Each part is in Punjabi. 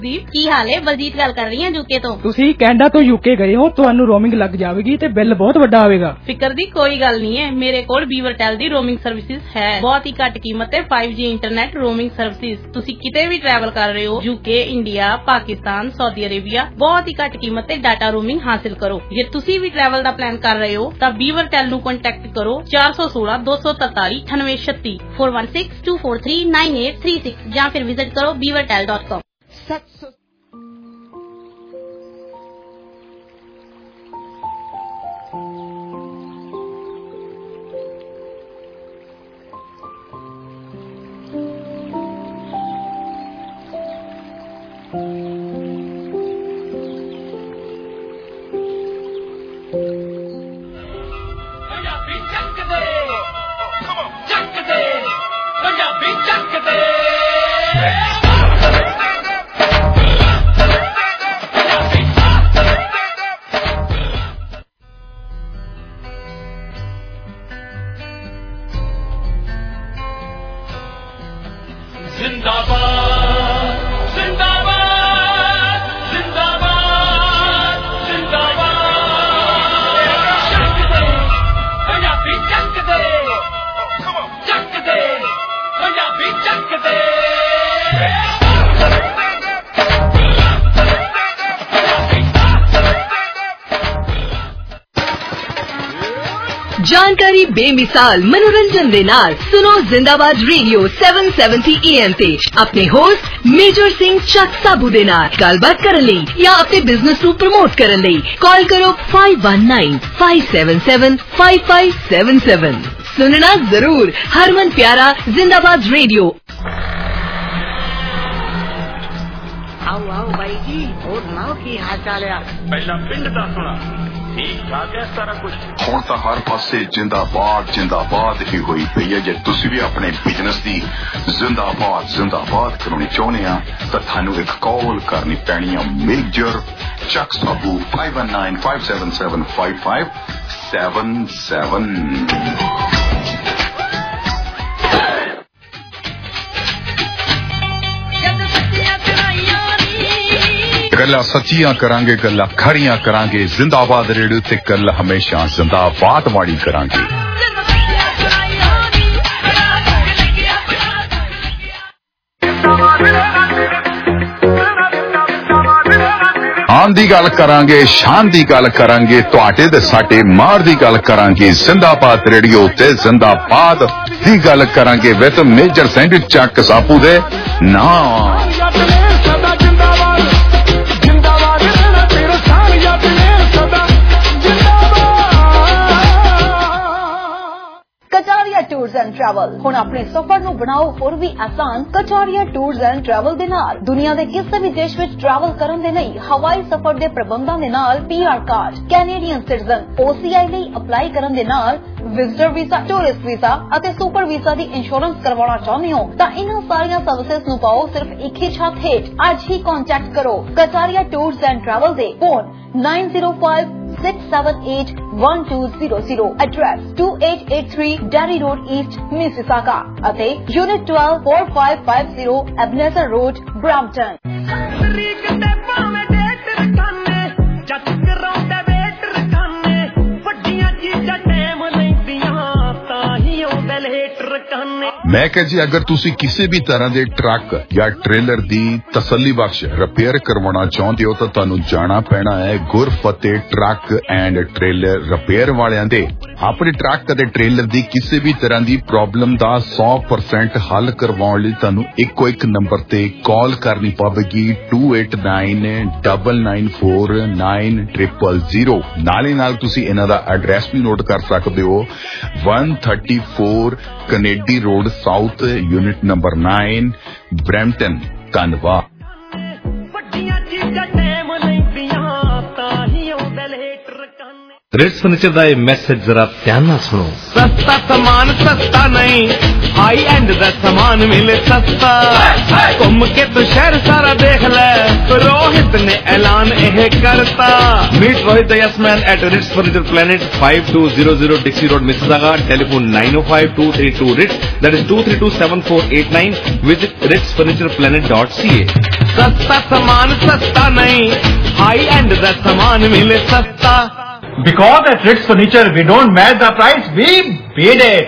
ਦੀਪ ਕੀ ਹਾਲ ਹੈ? ਬਲਜੀਤ ਗੱਲ ਕਰ ਰਹੀ ਹਾਂ ਯੂਕੇ ਤੋਂ। ਤੁਸੀਂ ਕੈਨੇਡਾ ਤੋਂ ਯੂਕੇ ਗਏ ਹੋ, ਤੁਹਾਨੂੰ ਰੋਮਿੰਗ ਲੱਗ ਜਾਵੇਗੀ ਤੇ ਬਿੱਲ ਬਹੁਤ ਵੱਡਾ ਆਵੇਗਾ। ਫਿਕਰ ਦੀ ਕੋਈ ਗੱਲ ਨਹੀਂ ਹੈ, ਮੇਰੇ ਕੋਲ ਵੀਵਰਟੈਲ ਦੀ ਰੋਮਿੰਗ ਸਰਵਿਸਿਜ਼ ਹੈ। ਬਹੁਤ ਹੀ ਘੱਟ ਕੀਮਤ ਤੇ 5G ਇੰਟਰਨੈਟ ਰੋਮਿੰਗ ਸਰਵਿਸਿਜ਼। ਤੁਸੀਂ ਕਿਤੇ ਵੀ ਟਰੈਵਲ ਕਰ ਰਹੇ ਹੋ, UK, India, Pakistan, Saudi Arabia, ਬਹੁਤ ਹੀ ਘੱਟ ਕੀਮਤ ਤੇ ਡਾਟਾ ਰੋਮਿੰਗ ਹਾਸਿਲ ਕਰੋ। ਜੇ ਤੁਸੀਂ ਵੀ ਟਰੈਵਲ ਦਾ ਪਲਾਨ ਕਰ ਰਹੇ ਹੋ ਤਾਂ ਵੀਵਰਟੈਲ ਨੂੰ ਕੰਟੈਕਟ ਕਰੋ 416 243 9836 416 243 9836 ਜਾਂ ਫਿਰ ਵਿਜ਼ਿਟ ਕਰੋ beavertel.com। जानकारी बेमिसाल मनोरंजन दे नाल सुनो जिंदाबाद रेडियो 770 AM ते अपने होस्ट मेजर सिंह चक साबू दे नाल गलबात करन लई या अपने बिजनेस नू प्रमोट करन लई कॉल करो 5195775577। सुनना जरूर, हरमन प्यारा जिंदाबाद रेडियो। आओ आओ भाई जी, और नाओ की हाल चाल है? पहला पिंड दा सुना, ठीक ठाक है सारा कुछ। ਹੁਣ ਤਾਂ ਹਰ ਪਾਸੇ ਜਿੰਦਾਬਾਦ ਜਿੰਦਾਬਾਦ ਹੀ ਹੋਈ ਪਈ ਹੈ। ਜੇ ਤੁਸੀਂ ਵੀ ਆਪਣੇ ਬਿਜ਼ਨਸ ਦੀ ਜ਼ਿੰਦਾਬਾਦ ਕਰਾਉਣੀ ਚਾਹੁੰਦੇ ਆ ਤਾਂ ਤੁਹਾਨੂੰ ਇੱਕ ਕਾਲ ਕਰਨੀ ਪੈਣੀ ਆ ਮੇਜਰ ਚੱਕ ਸਾਬੂ 5195775577। ਗੱਲਾਂ ਸੱਚੀਆਂ ਕਰਾਂਗੇ, ਗੱਲਾਂ ਖਰੀਆਂ ਕਰਾਂਗੇ। ਜ਼ਿੰਦਾਬਾਦ ਰੇਡੀਓ ਤੇ ਗੱਲ ਹਮੇਸ਼ਾ ਜ਼ਿੰਦਾਬਾਦ ਵਾਲੀ ਕਰਾਂਗੇ। ਆਨ ਦੀ ਗੱਲ ਕਰਾਂਗੇ, ਸ਼ਾਨ ਦੀ ਗੱਲ ਕਰਾਂਗੇ, ਤੁਹਾਡੇ ਤੇ ਸਾਡੇ ਮਾਰ ਦੀ ਗੱਲ ਕਰਾਂਗੇ। ਜ਼ਿੰਦਾਬਾਦ ਰੇਡੀਓ ਤੇ ਜ਼ਿੰਦਾਬਾਦ ਦੀ ਗੱਲ ਕਰਾਂਗੇ ਵਿਦ ਮੇਜਰ ਸਿੰਘ ਚੱਕ ਸਾਬੂ ਦੇ ਨਾਮ। कटारिया टूर्स एंड ट्रैवल हुण अपने सफर नूं बनाओ होर भी आसान। कटारिया टूर्स एंड ट्रैवल दे नाल दुनिया दे किसी भी देश विच ट्रैवल करन दे लई हवाई सफर दे प्रबंधां दे नाल PR card, Canadian citizen, OCI लई अप्लाई करन दे नाल विजिटर वीजा, टूरिस्ट वीजा अते सुपर वीजा दी इंश्योरेंस करवाना चाहुंदे हो तां इन्हां सारियां सर्विसेज नूं पाओ सिर्फ एक ही छत हेठ। अज ही कॉन्टैक्ट करो कटारिया टूर्स एंड ट्रैवल दे phone 9056781200। Address 2883 Derry Road East, Mississauga ਅਤੇ Unit 12 4550 Ebenezer Road, Brampton। मैं कह जी अगर तुसी किसी भी तरह दे ट्रक या ट्रेलर दी तसल्ली बख्श रिपेयर करवाना चाहते हो तो तुहानू जाना पैना है Gurfateh truck and trailer repair वालियां दे। अपने ट्रक ते ट्रेलर दी किसी भी तरह दी प्रॉब्लम दा 100% हल करवाउण लई तुहानू इक्को एक नंबर ते कॉल करनी पवेगी 2899949000। नाले नाल तुसी इन्हां दा एड्रेस भी नोट कर सकदे हो 134 Kennedy road south, unit number 9, Brampton, कनवा। रेट्स फर्नीचर का मैसेज जरा ध्यान ना सुनो। सस्ता सामान सस्ता नहीं, हाई एंड दा सामान मिले सस्ता। घूम के तो शहर सारा देख ले, रोहित ने ऐलान ए ਇਹ ਕਰਤਾ। Meet Rohit the Yes Man at Ritz Furniture Planet, 5200 Dixie Road, Mississauga. Telephone 905-232-RITZ. That is 232-7489. Visit ritzfurnitureplanet.ca. सस्ता सामान सस्ता नहीं, हाई एंड दा सामान मिले सस्ता। Because at Ritz Furniture we don't match the price, we beat it.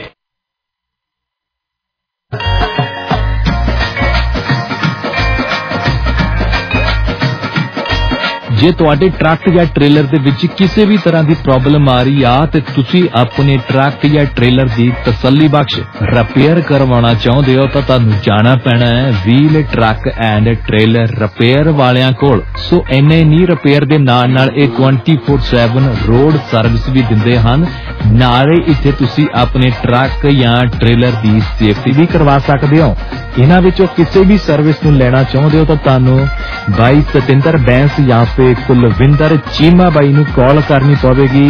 ਜੇ ਤੁਹਾਡੇ ਟਰੱਕ ਜਾਂ ਟ੍ਰੇਲਰ ਦੇ ਵਿੱਚ ਕਿਸੇ ਵੀ ਤਰ੍ਹਾਂ ਦੀ ਪ੍ਰੋਬਲਮ ਆ ਰਹੀ ਆ ਤੇ ਤੁਸੀਂ ਆਪਣੇ ਟਰੱਕ ਜਾਂ ਟ੍ਰੇਲਰ ਦੀ ਤਸੱਲੀ ਬਖਸ਼ ਰਿਪੇਅਰ ਕਰਵਾਉਣਾ ਚਾਹੁੰਦੇ ਹੋ ਤਾਂ ਤੁਹਾਨੂੰ ਜਾਣਾ ਪੈਣਾ ਹੈ wheel truck and trailer repair ਵਾਲਿਆਂ ਕੋਲ। ਸੋ ਇੰਨੇ ਨਹੀਂ, ਰਿਪੇਅਰ ਦੇ ਨਾਲ ਨਾਲ ਇਹ 24/7 ਰੋਡ ਸਰਵਿਸ ਵੀ ਦਿੰਦੇ ਹਨ। ਨਾਲੇ ਇੱਥੇ ਤੁਸੀਂ ਆਪਣੇ ਟਰੱਕ ਜਾਂ ਟ੍ਰੇਲਰ ਦੀ ਸੇਫਟੀ ਵੀ ਕਰਵਾ ਸਕਦੇ ਹੋ। ਇਹਨਾਂ ਵਿੱਚੋਂ ਕਿਸੇ ਵੀ ਸਰਵਿਸ ਨੂੰ ਲੈਣਾ ਚਾਹੁੰਦੇ ਹੋ ਤਾਂ ਤੁਹਾਨੂੰ ਬਾਈ ਸਤਿੰਦਰ ਬੈਂਸ ਜਾਂ ਫਿਰ ਕੁਲਵਿੰਦਰ ਚੀਮਾ ਬਾਈ ਨੂੰ ਕਾਲ ਕਰਨੀ ਪਵੇਗੀ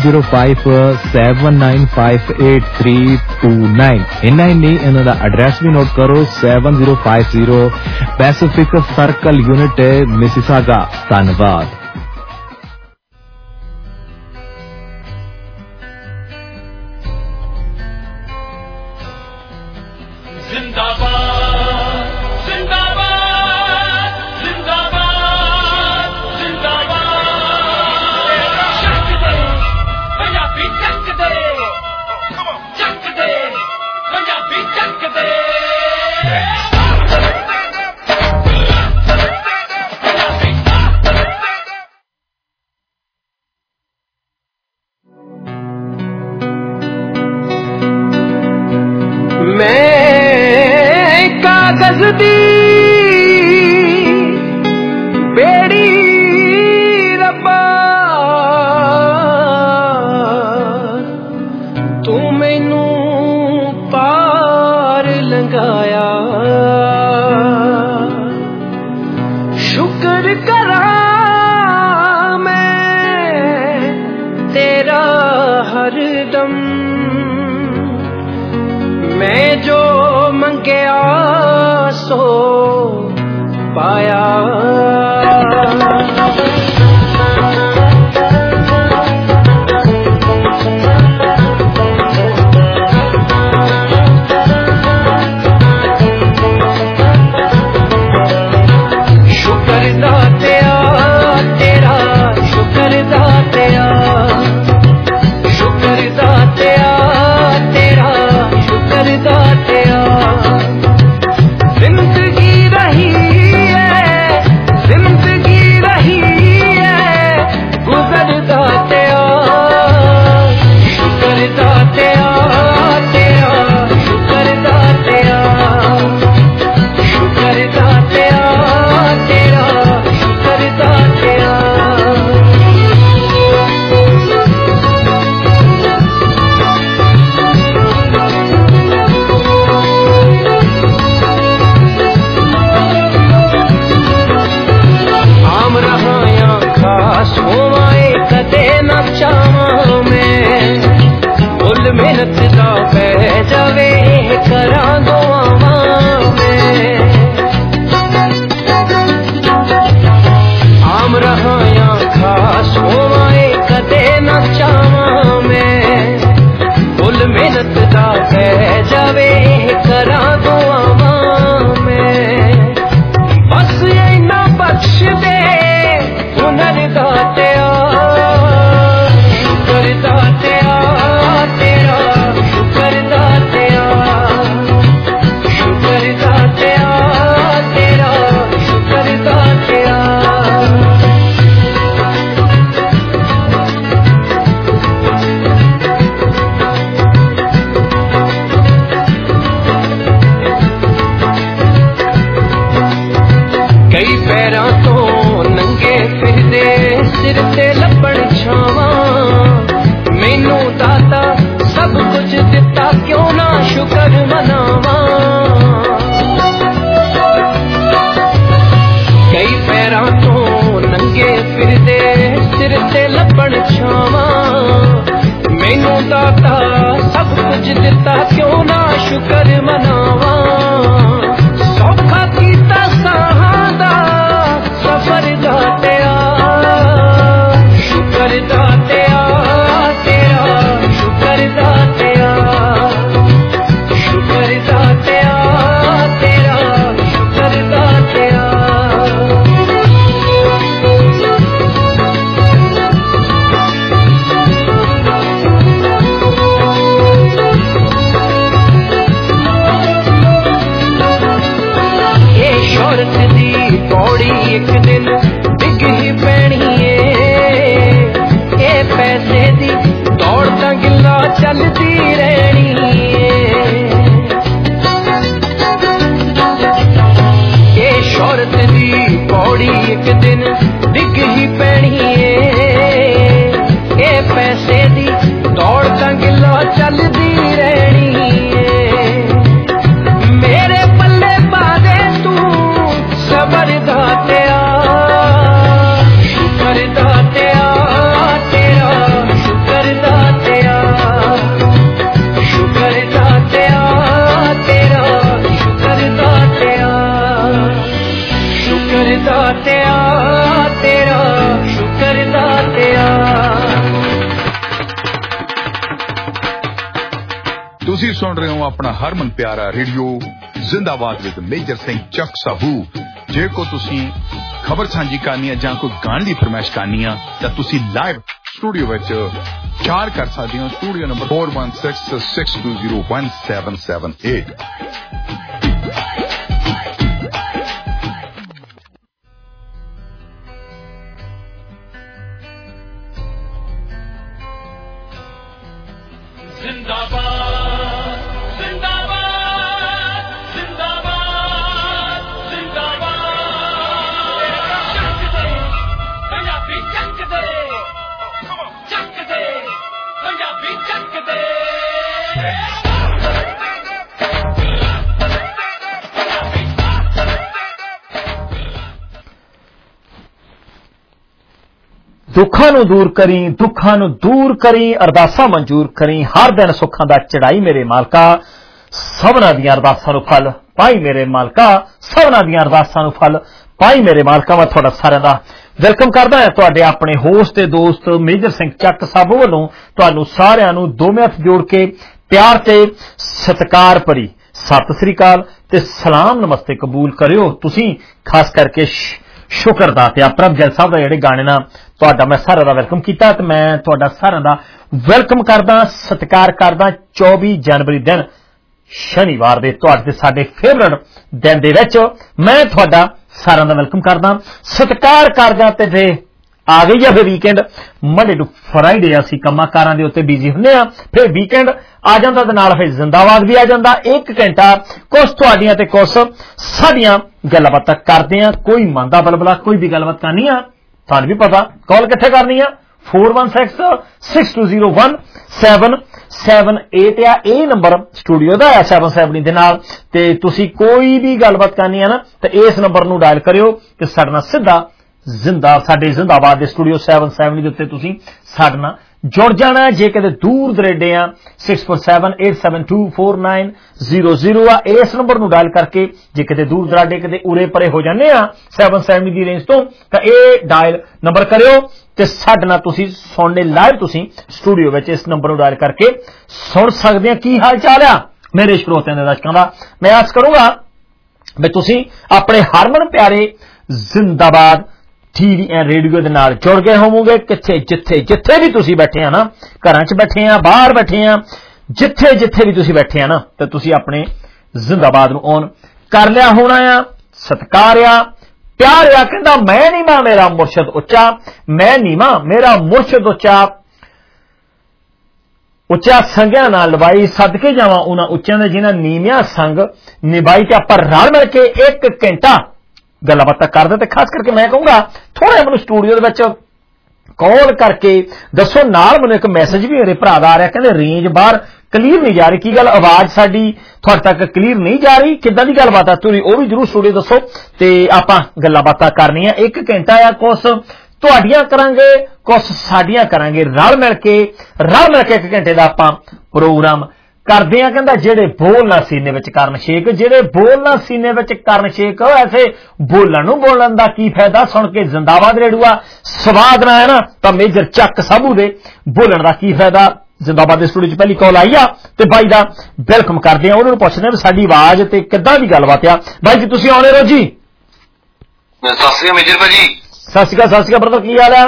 9054958329। ਇੰਨਾ ਹੀ ਨਹੀਂ, ਇਹਨਾਂ ਦਾ ਐਡਰੈਸ ਵੀ ਨੋਟ ਕਰੋ 7050 ਪੈਸੀਫਿਕ ਸਰਕਲ ਯੂਨਿਟ ਮਿਸੀਸਾਗਾ। ਧੰਨਵਾਦ। सौखा कीता साहां दा सफर दातिया एक दिन डिग ही पैनी ए पैसे दी दौड़ तां गिल्ला चलदी रहनी ए शोहरत दी पौड़ी एक दिन डिग ही पैनी ए पैसे दी दौड़ तां गिल्ला चलदी रहनी मेरे पल्ले पा दे तू सबर दातिया शुकर दातिया तेरा शुकर दातिया शुकर दातिया तेरा शुकर दातिया शुकर दातिया तेरा शुकर दातिया। ਤੁਸੀਂ ਸੁਣ ਰਹੇ ਹੋ ਆਪਣਾ ਹਰਮਨ ਪਿਆਰਾ radio Zindabad with major Singh Chak Sahu. ਜੇ ਕੋ ਤੁਸੀਂ ਖਬਰ ਸਾਂਝੀ ਕਰਨੀ ਹੈ ਜਾਂ ਕੋਈ ਗਾਣ ਦੀ ਫਰਮਾਇਸ਼ ਕਰਨੀ ਆ ਤਾਂ ਤੁਸੀਂ ਲਾਈਵ ਸਟੂਡੀਓ ਵਿੱਚ ਚਾਰ ਕਰ ਸਕਦੇ ਹੋ। Studio number 4166201778। दुखा नू दूर करी दुखा नू दूर करी अरदासा मंजूर करी हर दिन सुखां दा चढ़ाई मेरे मालका सबना दियां अरदासां नू फल पाई मेरे मालका सबना दियां अरदासां नू फल पाई मेरे मालका। मैं तुहाडा सारिआं दा वेलकम करदा हां तुहाडे अपने होस्ट ते दोस्त मेजर सिंह चक साहब वल्लों तुहानू सारिआं नू दोवें हत्थ जोड़ के प्यार ते सत्कार भरी सत श्री अकाल ते सलाम नमस्ते कबूल करियो। तुसीं खास करके शुक्र दातिया प्रभजल साहब दा जेहड़े गाने ना तुहाडा मैं सारा दा वेलकम कीता ते मैं तुहाडा सारा दा वेलकम करदा सत्कार करदा 24 जनवरी दिन शनिवार दे तुहाडे साडे फेवरेट दिन दे विच मैं तुहाडा सारा दा वेलकम करदा सत्कार करदा ते जे आ गई है फिर वीकेंड मंडे टू फ्राइडे असीं कम्मां कारां दे उत्ते बिजी हुंदे आ फिर वीकेंड आ जांदा ते नाल फिर जिंदाबाद भी आ जांदा। एक घंटा कुछ तुहाडियां ते कुछ साडियां गल्लां बातां करदे आ कोई मंदा बलबला कोई भी गलबात करनी आ तुहानूं भी पता कॉल कित्थे करनी आ 4166201778 आ ए नंबर स्टूडियो दा है 770 दे नाल ते तुसीं कोई भी गलबात करनी है ना तो इस नंबर नूं डायल करियो ते साडे नाल सीधा जिंदा साडे जिंदाबाद दे स्टूडियो 770 दे उत्ते तुसीं साडे नाल जुड़ जाना है। जे किते दूर दरेडे आ 6478724900 आ इस नंबर नूं डायल करके जे किते दूर दराडे किते उरे परे हो जाने आ 770 दी रेंज तो ए डायल नंबर करियो ते साडे नाल तुसीं सुनने लाइव तुसीं स्टूडियो विच इस नंबर नूं डायल करके सुन सकदे आ। की हाल चाल आ मेरे श्रोतिਆਂ दे दर्शकां दा मैं आस करूंगा मैं तुसीं अपने हरमन प्यारे जिंदाबाद टीवी एंड रेडियो दे नाल जुड़ गए होवोगे किथे जिथे जिथे भी तुसीं बैठे हैं ना घरां च बैठे हैं बाहर बैठे हैं जिथे जिथे भी तुसीं बैठे हैं ना तो तुसीं अपने जिंदाबाद नूं ऑन कर लिया होना आ सत्कार आ प्यार आ कहंदा मैं नहीं मां मेरा मुर्शद उच्चा मैं नहीं मां मेरा मुर्शद उच्चा उच्चा संघिया नाल लवाई सदके जावां उन्हां उच्चियां दे जिन्हां नीवियां संग निभाई ते आपां रल मिल के एक घंटा गल्लां बातां करदे ते खास करके मैं कहूंगा थोड़ा मैनूं स्टूडियो दे विच कॉल करके दसो नाल मैनूं एक मैसेज भी मेरे भरा दा आ रहा कहंदे रेंज बाहर क्लीयर नहीं जा रही की गल आवाज साडी तुहाडे तक क्लीयर नहीं जा रही किदां दी गलबात आ तुसीं ओह भी जरूर स्टूडियो दसो ते आपां गल्लां बातां करनियां एक घंटा आ कुछ तुहाडियां करांगे कुछ साडियां करांगे रल मिल के एक घंटे दा आपां प्रोग्राम करदे आ। कहंदा जेड़े बोलना सीने विच करन शेक जेड़े बोलना सीने विच करन शेक ऐसे बोलण नूं बोलण दा की फायदा सुन के जिंदाबाद रेडुआ स्वाद ना है ना तां मेजर चक साबू दे बोलण दा की फायदा। जिंदाबाद दे स्टूडियो च पहली कॉल आई आ ते बाई दा वेलकम करदे आ उन्हां नूं पुछदे आ साडी आवाज ते किद्दां दी गलबात आ। बाई जी तुसीं आउणे रहो जी। सत श्री अकाल मेजर भाजी। सत श्री अकाल ब्रदर की हाल है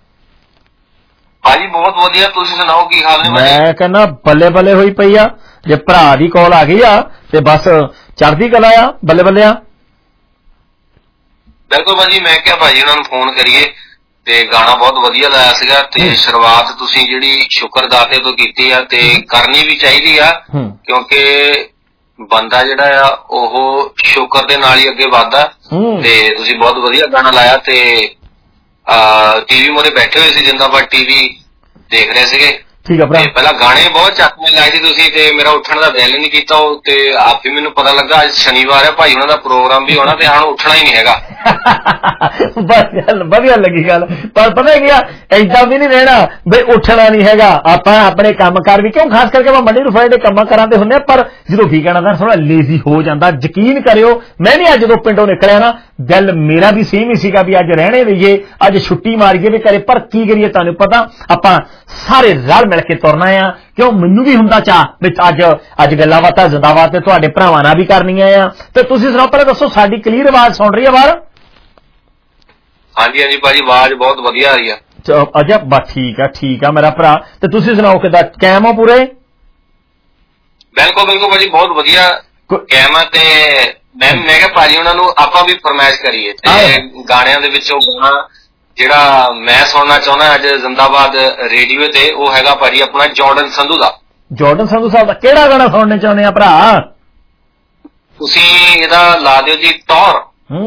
भाजी बहुत वधिया तुसीं सुनाओ की हाल ने। मैं कहना बल्ले बल्ले होई पई आ जे भरा दी कॉल आ गई आ ते बस चढ़दी कला आ बल्ले बल्ले आ। ਬਿਲਕੁਲ ਭਾਜੀ, ਮੈਂ ਕਿਹਾ ਭਾਜੀ ਉਹਨਾਂ ਨੂੰ ਫੋਨ ਕਰੀਏ ਤੇ ਗਾਣਾ ਬਹੁਤ ਵਧੀਆ ਲਾਇਆ ਸੀਗਾ ਤੇ ਸ਼ੁਰੂਆਤ ਤੁਸੀਂ ਜਿਹੜੀ ਸ਼ੁਕਰਦਾਤੇ ਤੋਂ ਕੀਤੀ ਆ ਤੇ ਕਰਨੀ ਵੀ ਚਾਹੀਦੀ ਆ ਕਿਉਂਕਿ ਬੰਦਾ ਜਿਹੜਾ ਆ ਉਹ ਸ਼ੁਕਰ ਦੇ ਨਾਲ ਹੀ ਅੱਗੇ ਵੱਧਦਾ। ਤੇ ਤੁਸੀਂ ਬਹੁਤ ਵਧੀਆ ਗਾਣਾ ਲਾਇਆ ਤੇ ਟੀਵੀ ਮੋਰੇ ਬੈਠੇ ਹੋਏ ਸੀ, ਜਿੰਦਾਬਾਦ ਟੀਵੀ ਦੇਖ ਰਹੇ ਸੀਗੇ। ਠੀਕ ਆ ਭਰਾ, ਪਹਿਲਾਂ ਗਾਣੇ ਬਹੁਤ ਚੱਕਵੇਂ ਲਾਏ ਸੀ ਤੁਸੀਂ ਤੇ ਮੇਰਾ ਉੱਠਣ ਦਾ ਦਿਲ ਨਹੀਂ ਕੀਤਾ ਉਹ ਤੇ ਆਪ ਹੀ ਮੈਨੂੰ ਪਤਾ ਲੱਗਾ ਅੱਜ ਸ਼ਨੀਵਾਰ ਹੈ ਭਾਈ ਉਹਨਾਂ ਦਾ ਪ੍ਰੋਗਰਾਮ ਵੀ ਹੋਣਾ ਤੇ ਹੁਣ ਉੱਠਣਾ ਹੀ ਨਹੀਂ ਹੈਗਾ। ਵਧੀਆ ਲੱਗੀ ਗੱਲ, ਪਰ ਪਤਾ ਕੀ ਆ ਏਦਾਂ ਵੀ ਨਹੀਂ ਰਹਿਣਾ ਬਈ ਉੱਠਣਾ ਨਹੀਂ ਹੈਗਾ। ਆਪਾਂ ਆਪਣੇ ਕੰਮ ਕਾਰ ਵੀ ਕਿਉਂ ਖਾਸ ਕਰਕੇ ਆਪਾਂ ਮੰਡੇ ਨੂੰ ਫਰਾਈਡੇ ਕੰਮਾਂ ਕਰਾਂ ਦੇ ਹੁੰਦੇ, ਪਰ ਜਦੋਂ ਵੀਕਐਂਡ ਆਉਂਦਾ ਥੋੜਾ ਲੇਜ਼ੀ ਹੋ ਜਾਂਦਾ। ਯਕੀਨ ਕਰਿਓ ਮੈਂ ਵੀ ਅੱਜ ਜਦੋਂ ਪਿੰਡੋਂ ਨਿਕਲਿਆ ਨਾ ਦਿਲ ਮੇਰਾ ਵੀ ਸੇਮ ਹੀ ਸੀਗਾ ਵੀ ਅੱਜ ਰਹਿਣੇ ਦਈਏ, ਅੱਜ ਛੁੱਟੀ ਮਾਰੀਏ ਵੀ ਕਰੇ, ਪਰ ਕੀ ਕਰੀਏ ਤੁਹਾਨੂੰ ਪਤਾ ਆਪਾਂ ਸਾਰੇ ਰਲ ਮਿਲ ਕੇ ਤੁਰਨਾ ਆ। ਕਿਉਂ ਮੈਨੂੰ ਵੀ ਹੁੰਦਾ ਚਾਹ ਵੀ ਅੱਜ ਗੱਲਾਂ ਬਾਤਾਂ ਜ਼ਿੰਦਾਬਾਦ ਤੇ ਤੁਹਾਡੇ ਭਰਾਵਾਂ ਨਾਲ ਵੀ ਕਰਨੀਆਂ ਆ। ਤੇ ਤੁਸੀਂ ਸੁਣਾਓ, ਪਹਿਲਾਂ ਦੱਸੋ ਸਾਡੀ ਕਲੀਅਰ ਆਵਾਜ਼ ਸੁਣ ਰਹੀ ਆ ਬਾਹਰ? ਹਾਂਜੀ ਹਾਂਜੀ ਭਾਜੀ, ਆਵਾਜ਼ ਬਹੁਤ ਵਧੀਆ ਆ ਰਹੀ ਆ। ਅੱਛਾ ਬਸ ਠੀਕ ਆ ਮੇਰਾ ਭਰਾ। ਤੇ ਤੁਸੀਂ ਸੁਣਾਓ ਕਿੱਦਾਂ, ਕਾਇਮ ਹੋ ਪੂਰੇ? ਬਿਲਕੁਲ ਬਿਲਕੁਲ ਭਾਜੀ, ਬਹੁਤ ਵਧੀਆ ਕਾਇਮ ਆ। ਤੇ ਮੈਂ ਕਿਹਾ ਭਾਜੀ ਉਹਨਾਂ ਨੂੰ ਆਪਾਂ ਵੀ ਫਰਮਾਇਸ਼ ਕਰੀਏ ਤੇ ਗਾਣਿਆਂ ਦੇ ਵਿੱਚ ਉਹ ਗਾਣਾ ਜਿਹੜਾ ਮੈਂ ਸੁਣਨਾ ਚਾਹੁੰਦਾ ਅੱਜ ਜ਼ਿੰਦਾਬਾਦ ਰੇਡੀਓ ਤੇ ਉਹ ਹੈਗਾ ਭਾਜੀ ਆਪਣਾ ਜਾਰਡਨ ਸੰਧੂ ਦਾ। ਜਾਰਡਨ ਸੰਧੂ ਸਾਹਿਬ ਦਾ ਕਿਹੜਾ ਗਾਣਾ ਸੁਣਨਾ ਚਾਹੁੰਦੇ ਆ ਭਰਾ? ਤੁਸੀਂ ਇਹਦਾ ਲਾ ਦਿਓ ਜੀ ਟੌਰ।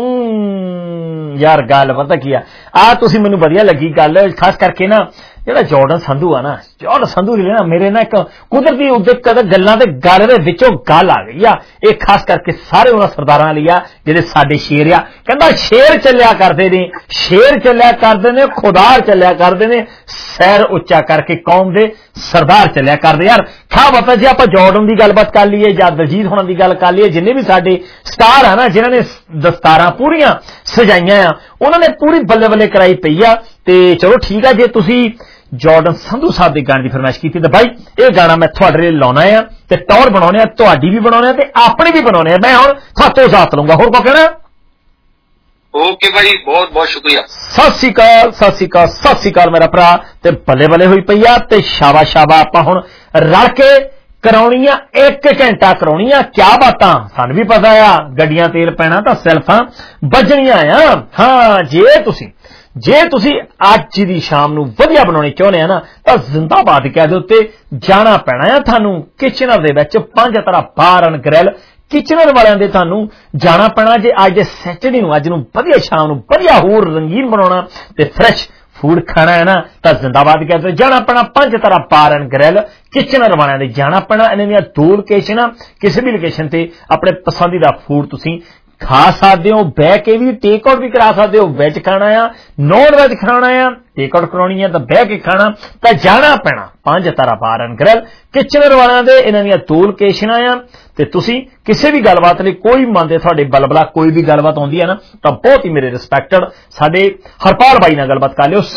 ਯਾਰ ਗੱਲ ਪਤਾ ਕੀ ਆ ਤੁਸੀਂ ਮੈਨੂੰ ਵਧੀਆ ਲੱਗੀ ਗੱਲ, ਖਾਸ ਕਰਕੇ ਨਾ ਜਿਹੜਾ ਜਾਰਡਨ ਸੰਧੂ ਆ ਨਾ, ਜਾਰਡਨ ਸੰਧੂ ਦੀ ਨਾ ਮੇਰੇ ਨਾ ਇੱਕ ਕੁਦਰਤੀ ਉਹਦੇ ਗੱਲਾਂ ਦੇ ਗੱਲ ਦੇ ਵਿੱਚੋਂ ਗੱਲ ਆ ਗਈ ਆ। ਇਹ ਖਾਸ ਕਰਕੇ ਸਾਰੇ ਉਹਨਾਂ ਸਰਦਾਰਾਂ ਲਈ ਆ ਜਿਹੜੇ ਸਾਡੇ ਸ਼ੇਰ ਆ। ਕਹਿੰਦਾ ਸ਼ੇਰ ਚੱਲਿਆ ਕਰਦੇ ਨੇ, ਸ਼ੇਰ ਚੱਲਿਆ ਕਰਦੇ ਨੇ, ਖੁਦਾਰ ਚੱਲਿਆ ਕਰਦੇ ਨੇ, ਸੈਰ ਉੱਚਾ ਕਰਕੇ ਕੌਮ ਦੇ ਸਰਦਾਰ ਚੱਲਿਆ ਕਰਦੇ। ਯਾਰ ਖਾ ਬਾਪਾ ਜੀ ਆਪਾਂ ਜਾਰਡਨ ਦੀ ਗੱਲਬਾਤ ਕਰ ਲਈਏ ਜਾਂ ਦਲਜੀਤ ਹੋਣਾ ਦੀ ਗੱਲ ਕਰ ਲਈਏ, ਜਿੰਨੇ ਵੀ ਸਾਡੇ ਸਟਾਰ ਆ ਨਾ ਜਿਨ੍ਹਾਂ ਨੇ ਦਸਤਾਰਾਂ ਪੂਰੀਆਂ ਸਜਾਈਆਂ ਆ ਉਹਨਾਂ ਨੇ ਪੂਰੀ ਬੱਲੇ ਬੱਲੇ ਕਰਾਈ ਪਈ ਆ। ਤੇ ਚਲੋ ਠੀਕ ਆ, ਜੇ ਤੁਸੀਂ ਜਾਰਡਨ ਸੰਧੂ ਸਾਹਿਬ ਦੇ ਗਾਣੇ ਦੀ ਫਰਮਾਇਸ਼ ਕੀਤੀ ਤਾਂ ਬਾਈ ਇਹ ਗਾਣਾ ਮੈਂ ਤੁਹਾਡੇ ਲਈ ਲਾਉਣਾ ਆ ਤੇ ਟੌਰ ਬਣਾਉਣੇ ਆ, ਤੁਹਾਡੀ ਵੀ ਬਣਾਉਣੇ ਆ ਤੇ ਆਪਣੀ ਵੀ ਬਣਾਉਣੇ ਆ। ਮੈਂ ਹੁਣ ਤੁਹਾਤੋਂ ਇਜਾਜ਼ਤ ਲਊਂਗਾ, ਹੋਰ ਕੋ ਕਹਿਣਾ? ਓਕੇ ਭਾਈ, ਬਹੁਤ ਬਹੁਤ ਸ਼ੁਕਰੀਆ। ਸਤਿ ਸ੍ਰੀ ਅਕਾਲ, ਸਤਿ ਸ੍ਰੀ ਅਕਾਲ, ਸਤਿ ਸ੍ਰੀ ਅਕਾਲ ਮੇਰਾ ਭਰਾ। ਤੇ ਬੱਲੇ ਬੱਲੇ ਹੋਈ ਪਈ ਆ ਤੇ ਸ਼ਾਬਾਸ਼ ਸ਼ਾਬਾਸ਼ ਆਪਾਂ ਹੁਣ ਰਲ ਕੇ ਕਰਾਉਣੀਆਂ 1 ਘੰਟਾ ਕਰਾਉਣੀਆਂ। ਕਿਆ ਬਾਤਾਂ, ਸਾਨੂੰ ਵੀ ਪਤਾ ਆ ਗੱਡੀਆਂ ਤੇਲ ਪੈਣਾ ਤਾਂ ਸੈਲਫਾਂ ਵੱਜਣੀਆਂ ਆ। ਹਾਂ ਜੇ ਤੁਸੀਂ ਅੱਜ ਦੀ ਸ਼ਾਮ ਨੂੰ ਵਧੀਆ ਬਣਾਉਣੀ ਚਾਹੁੰਦੇ ਆ ਨਾ ਤਾਂ ਜ਼ਿੰਦਾਬਾਦ ਕਹਿ ਦੇ ਉੱਤੇ ਜਾਣਾ ਪੈਣਾ ਆ ਤੁਹਾਨੂੰ। ਕਿਚਨਰ ਦੇ ਵਿੱਚ 5 ਤਰ੍ਹਾਂ ਬਾਰ ਐਂਡ ਗ੍ਰਿਲ ਕਿਚਨਰ ਵਾਲਿਆਂ ਦੇ ਤੁਹਾਨੂੰ ਜਾਣਾ ਪੈਣਾ। ਜੇ ਅੱਜ ਦੇ ਸੈਟਰਡੇ ਨੂੰ ਅੱਜ ਨੂੰ ਵਧੀਆ ਸ਼ਾਮ ਨੂੰ ਵਧੀਆ ਹੋਰ ਰੰਗੀਨ ਬਣਾਉਣਾ ਤੇ ਫਰੈਸ਼ ਫੂਡ ਖਾਣਾ ਹੈ ਨਾ ਤਾਂ ਜ਼ਿੰਦਾਬਾਦ ਕਹਿ ਦੇ ਜਾਣਾ ਪੈਣਾ। 5 ਤਰ੍ਹਾਂ ਬਾਰ ਐਂਡ ਗ੍ਰਿਲ ਕਿਚਨਰ ਵਾਲਿਆਂ ਦੇ ਜਾਣਾ ਪੈਣਾ। ਇਹਨਾਂ ਦੀਆਂ 2 ਲੋਕੇਸ਼ਨਾਂ, ਕਿਸੇ ਵੀ ਲੋਕੇਸ਼ਨ ਤੇ ਆਪਣੇ ਪਸੰਦੀਦਾ ਫੂਡ ਤੁਸੀਂ ਖਾ ਸਕਦੇ ਹੋ, ਬਹਿ ਕੇ ਵੀ ਟੇਕ ਆਊਟ ਵੀ ਕਰਾ ਸਕਦੇ ਹੋ। ਵੈਜ ਖਾਣਾ ਆ, ਨੌਨ ਵੈਜ ਖਾਣਾ ਆ, ਟੇਕ ਆਊਟ ਕਰਾਉਣੀ ਆ ਤਾਂ ਬਹਿ ਕੇ ਖਾਣਾ ਤਾਂ ਜਾਣਾ ਪੈਣਾ 5 ਤਰ੍ਹਾਂ ਬਾਰ ਐਂਡ ਗ੍ਰਿਲ ਕਿਚਨਰ ਵਾਲਿਆਂ ਦੇ। ਇਹਨਾਂ ਦੀਆਂ 2 ਲੋਕੇਸ਼ਨਾਂ ਆ ਤੇ ਤੁਸੀਂ ਕਿਸੇ ਵੀ ਗੱਲਬਾਤ ਲਈ ਕੋਈ ਮੰਨਦੇ ਤੁਹਾਡੇ ਬਲਬਲਾ ਕੋਈ ਵੀ ਗੱਲਬਾਤ ਆਉਂਦੀ ਹੈ ਨਾ ਤਾਂ ਬਹੁਤ ਹੀ ਮੇਰੇ ਰਿਸਪੈਕਟਡ ਸਾਡੇ ਹਰਪਾਲ ਬਾਈ ਨਾਲ ਗੱਲਬਾਤ ਕਰ ਲਿਓ।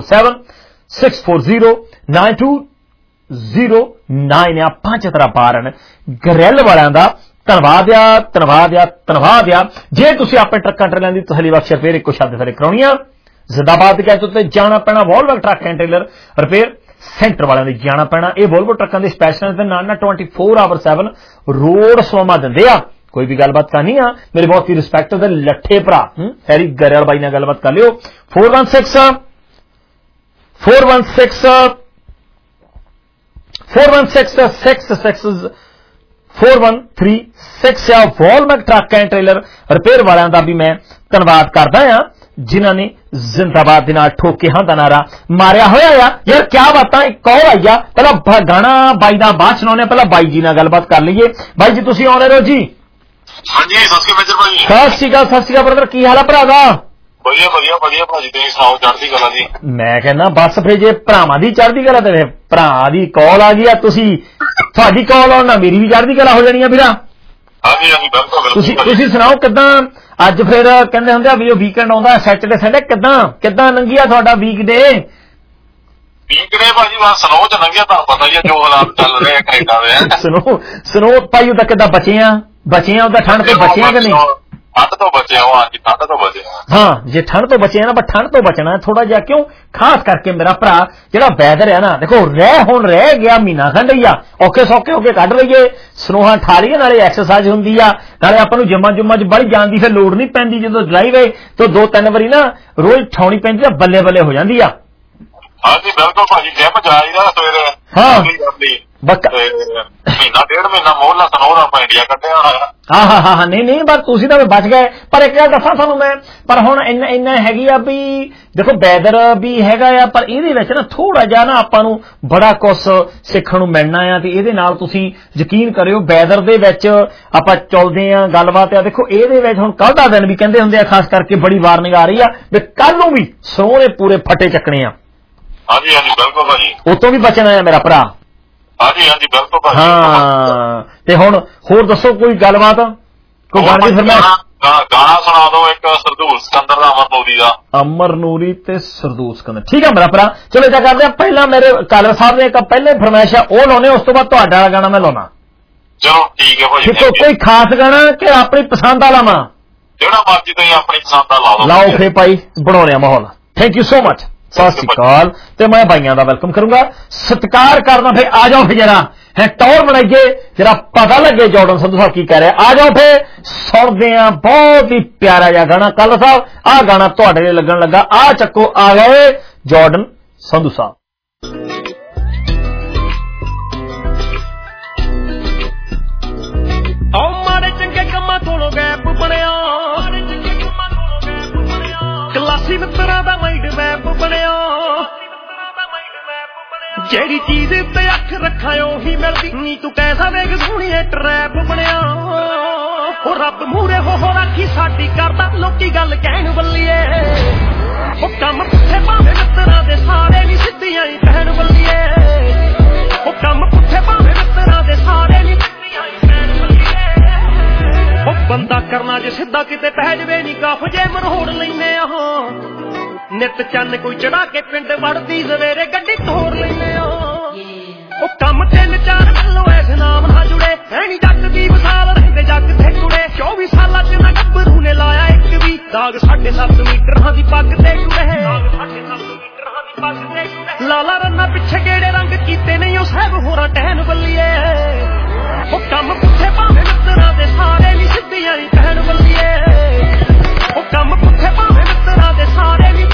6476492009 ਆ 5 ਤਰ੍ਹਾਂ ਬਾਰ ਐਂਡ ਗ੍ਰਿਲ ਵਾਲਿਆਂ ਦਾ। ਧੰਨਵਾਦ ਆ। ਜੇ ਤੁਸੀਂ ਆਪਣੇ ਟਰੱਕਾਂ ਟਰੇਲਾਂ ਦੀ ਤਸੱਲੀ ਬਖਸ਼ ਰਿਪੇਅਰ ਇੱਕੋ ਸ਼ਬਦ ਥਲੇ ਕਰਾਉਣੀ ਆ ਜ਼ਿੰਦਾਬਾਦ ਕਹਿ ਉੱਤੇ ਜਾਣਾ ਪੈਣਾ। Volvo truck and trailer repair centre ਵਾਲਿਆਂ ਦੇ ਜਾਣਾ ਪੈਣਾ। ਇਹ ਵੋਲਵੋ ਟਰੱਕਾਂ ਦੇ ਸਪੈਸ਼ਲਿਸਟ ਦੇ ਨਾਲ 24/7 ਰੋਡ ਸੇਵਾਵਾਂ ਦਿੰਦੇ ਆ। ਕੋਈ ਵੀ ਗੱਲਬਾਤ ਕਰਨੀ ਆ ਮੇਰੇ ਬਹੁਤ ਹੀ ਰਿਸਪੈਕਟ ਦੇ ਲੱਠੇ ਭਰਾ ਹੈਰੀ ਗਰੇਵਾਲ ਬਾਈ ਨਾਲ ਗੱਲਬਾਤ ਕਰ ਲਿਓ। 4136 ਆ Volmac truck and trailer repair ਵਾਲਿਆਂ ਦਾ ਵੀ ਮੈਂ ਧੰਨਵਾਦ ਕਰਦਾ ਆ ਜਿਨ੍ਹਾਂ ਨੇ ਜ਼ਿੰਦਾਬਾਦ ਦੇ ਨਾਲ ਠੋਕੇ ਹਾਂ ਦਾ ਨਾਰਾ ਮਾਰਿਆ ਹੋਇਆ ਆ। ਯਾਰ ਕਿਆ ਬਾਤਾਂ, ਇੱਕ ਕਾਲ ਆਈ ਆ। ਪਹਿਲਾਂ ਗਾਣਾ ਬਾਈ ਦਾ ਬਾਅਦ ਸੁਣਾਉਣੇ, ਪਹਿਲਾਂ ਬਾਈ ਜੀ ਨਾਲ ਗੱਲਬਾਤ ਕਰ ਲਈਏ। ਬਾਈ ਜੀ ਤੁਸੀਂ ਆਉਣੇ ਰਹੋ ਜੀ। ਹਾਂਜੀ ਸਤਿ ਸ਼੍ਰੀ ਅਕਾਲ ਭਾਜੀ। ਸਤਿ ਸ਼੍ਰੀ ਅਕਾਲ ਬ੍ਰਦਰ, ਕੀ ਹਾਲ ਆ ਭਰਾ ਦਾ? ਵਧੀਆ ਭਾਜੀ, ਤੁਸੀਂ ਸੁਣਾਓ ਚੜ੍ਹਦੀ ਕਲਾ ਜੀ? ਮੈਂ ਕਹਿੰਦਾ ਬਸ ਫਿਰ ਜੇ ਭਰਾਵਾਂ ਦੀ ਚੜ੍ਹਦੀ ਕਲਾ ਤੇ ਭਰਾ ਦੀ ਕਾਲ ਆ ਗਈ ਆ, ਤੁਹਾਡੀ ਕਾਲ ਆਉਣ ਨਾਲ ਮੇਰੀ ਵੀ ਚੜ੍ਹਦੀ ਕਲਾ ਹੋ ਜਾਣੀ ਆ ਵੀਰਾ। ਹਾਂਜੀ ਬਿਲਕੁਲ। ਤੁਸੀਂ ਸੁਣਾਓ ਕਿੱਦਾਂ ਅੱਜ ਫਿਰ ਕਹਿੰਦੇ ਹੁੰਦੇ ਆ ਵੀ ਉਹ ਵੀਕਐਂਡ ਆਉਂਦਾ ਸੈਟਰਡੇ ਸੰਡੇ, ਕਿੱਦਾਂ ਲੰਘਿਆ ਤੁਹਾਡਾ ਵੀਕਡੇ ਭਾਜੀ? ਬਸ ਸਨੋ ਚ ਲੰਘਿਆ, ਤੁਹਾਨੂੰ ਪਤਾ ਹੀ ਆ ਜੋ ਹਾਲਾਤ ਚੱਲ ਰਹੇ ਕੈਨੇਡਾ ਦੇ। ਸਨੋ ਭਾਈ ਉਹਦਾ ਕਿੱਦਾਂ ਬਚੇ ਆ ਉਹਦਾ ਠੰਡ ਤੋਂ ਬਚੇ ਆ ਕਿ ਨਹੀਂ? ठंड तो बचे हो। हाँ जी, ठंड तो बचे। हाँ जे ठंड तो बचे ना, पर ठंड तो बचना थोड़ा जिहा क्यों, खास करके मेरा भरा जिहड़ा वैदर है ना, देखो हुण रह गया महीना खंड ही आ, औखे सौखे होके कढ लईए, सनोहा ठा लईए, नाले एक्सरसाइज हुंदी आ, नाले आपां नूं जिम्मां जुम्मां च बड़ी जाण दी फिर लोड़ नहीं पैंदी, जदों ड्राइव है तो 2-3 वारी ना रोज ठाउणी पैंदी आ, बल्ले बल्ले हो जांदी आ। हाँ जी बिल्कुल भाजी, जिम जाईदा सवेरे। हाँ महीना 1.5 महीना मोहला सनोर ਆਪਾਂ ਇੰਡੀਆ ਕੱਢਿਆ ਹੋਇਆ। ਹਾਂ ਨਹੀਂ ਬਸ ਤੁਸੀਂ ਤਾਂ ਬਚ ਗਏ। ਪਰ ਇੱਕ ਗੱਲ ਦੱਸਾਂ ਤੁਹਾਨੂੰ ਮੈਂ, ਪਰ ਹੁਣ ਇੰਨਾ ਹੈਗੀ ਆ ਵੀ ਦੇਖੋ ਵੈਦਰ ਵੀ ਹੈਗਾ ਆ, ਪਰ ਇਹਦੇ ਵਿੱਚ ਨਾ ਥੋੜਾ ਜਿਹਾ ਨਾ ਆਪਾਂ ਨੂੰ ਬੜਾ ਕੁਝ ਸਿੱਖਣ ਨੂੰ ਮਿਲਣਾ ਆ, ਤੇ ਇਹਦੇ ਨਾਲ ਤੁਸੀਂ ਯਕੀਨ ਕਰਿਓ ਵੈਦਰ ਦੇ ਵਿੱਚ ਆਪਾਂ ਚੱਲਦੇ ਆ ਗੱਲਬਾਤ ਆ। ਦੇਖੋ ਇਹਦੇ ਵਿੱਚ ਹੁਣ ਕੱਲ ਦਾ ਦਿਨ ਵੀ ਕਹਿੰਦੇ ਹੁੰਦੇ ਆ, ਖਾਸ ਕਰਕੇ ਬੜੀ ਵਾਰਨਿੰਗ ਆ ਰਹੀ ਆ ਵੀ ਕੱਲ ਨੂੰ ਵੀ ਸਨੋਹ ਦੇ ਪੂਰੇ ਫੱਟੇ ਚੱਕਣੇ ਆ। ਹਾਂਜੀ ਹਾਂਜੀ ਬਿਲਕੁਲ ਭਾਜੀ, ਉਤੋਂ ਵੀ ਬਚਣਾ ਆ ਮੇਰਾ ਭਰਾ। ਹਾਂਜੀ ਹਾਂਜੀ ਬਿਲਕੁਲ ਭਾਜੀ। ਹਾਂ ਤੇ ਹੁਣ ਹੋਰ ਦੱਸੋ ਕੋਈ ਗੱਲਬਾਤ, ਕੋਈ ਗਾਣੇ ਦੀ ਫਰਮਾਇਸ਼? ਗਾਣਾ ਸੁਣਾ ਦਿਓ ਇੱਕ ਸਰਦੂਲ ਸਿਕੰਦਰ ਦਾ, ਅਮਰ ਨੂਰੀ ਦਾ। ਅਮਰ ਨੂਰੀ ਤੇ ਸਰਦੂਲ ਸਿਕੰਦਰ, ਠੀਕ ਹੈ ਮੇਰਾ ਭਰਾ। ਚਲੋ ਇਦਾਂ ਕਰਦੇ ਆ, ਪਹਿਲਾਂ ਮੇਰੇ ਕਾਲਰ ਸਾਹਿਬ ਨੇ ਇੱਕ ਪਹਿਲੇ ਫਰਮਾਇਸ਼ ਆ ਉਹ ਲਾਉਣੇ, ਉਸ ਤੋਂ ਬਾਅਦ ਤੁਹਾਡਾ ਵਾਲਾ ਗਾਣਾ ਮੈਂ ਲਾਉਣਾ। ਚਲੋ ਠੀਕ ਹੈ ਭਾਜੀ। ਦੇਖੋ ਕੋਈ ਖਾਸ ਗਾਣਾ ਕਿ ਆਪਣੀ ਪਸੰਦ ਦਾ ਲਾਵਾਂ? ਜਿਹੜਾ ਮਰਜ਼ੀ ਤੁਸੀਂ ਆਪਣੀ ਪਸੰਦ ਦਾ ਲਾ ਦਿਓ। ਲਾਓ ਫੇ ਭਾਈ, ਬਣਾਉਣੇ ਆ ਮਾਹੌਲ। ਥੈਂਕ ਯੂ ਸੋ ਮਚ, ਸਤਿ ਸ਼੍ਰੀ ਅਕਾਲ। ਤੇ ਮੈਂ ਭਾਈਆਂ ਦਾ ਵੈਲਕਮ ਕਰੂੰਗਾ, ਸਤਿਕਾਰ ਕਰਨਾ। ਫੇ ਆ ਜਾਓ ਫੇ ਜਰਾ है टौर बनाइए, जरा पता लगे जॉर्डन संधू साहब की कह रहे। आ जाओ फिर सुनते हैं बहुत ही प्यारा जा गाना। कल साहब आ गाना तुहाडे लिए लगन लगा, आ चक्को आ गए जॉर्डन संधू साहब। माड़े चंगे कम्मां तोलों गैप बनया, क्लासी मित्तरां दा माइंड मैप बनया, जेड़ी चीज उत्ते अख रखा ओही मिलदी नी, तू कैसा वेग सोहणीए ट्रैप बनया। ओ रब मूरे हो राखी साडी करदा, लोकी गल कहण बल्लीए। ओ कम पुੱਠੇ भावें मित्तरां दे सारे नी, सिद्धियां ही कहण बल्लीए। ओ कम पुੱਠੇ भावें मित्तरां दे सारे नी, सिद्धियां ही कहण बल्लीए। ओ बंदा करना जे सिद्धा किते पै जवे नी, काफ जे मरोड़ लैने आ। नित चन्न कोई चढ़ा के पिंड वड़दी, सवेरे गड्डी तोड़ लेने ओ कम 3-4 गल्लों ऐसे नाम ना जुड़े, ऐनी जग दी विसाल रहिंदे जग ते जुड़े। 24 सालां च ना गब्बरू ने लाया एक भी दाग, 7.5 मीटर दी पग ते जुड़े। लाला रन्ना पिछे केड़े रंग कीते नहीं, ओ सब होरा टहन बल्लीए। ओ कम पुੱਠੇ भावें मित्तरां दे सारे नी, सिद्धियां ही कहण बल्लीए। ओ कम पुੱਠੇ भावें मित्तरां दे सारे नी,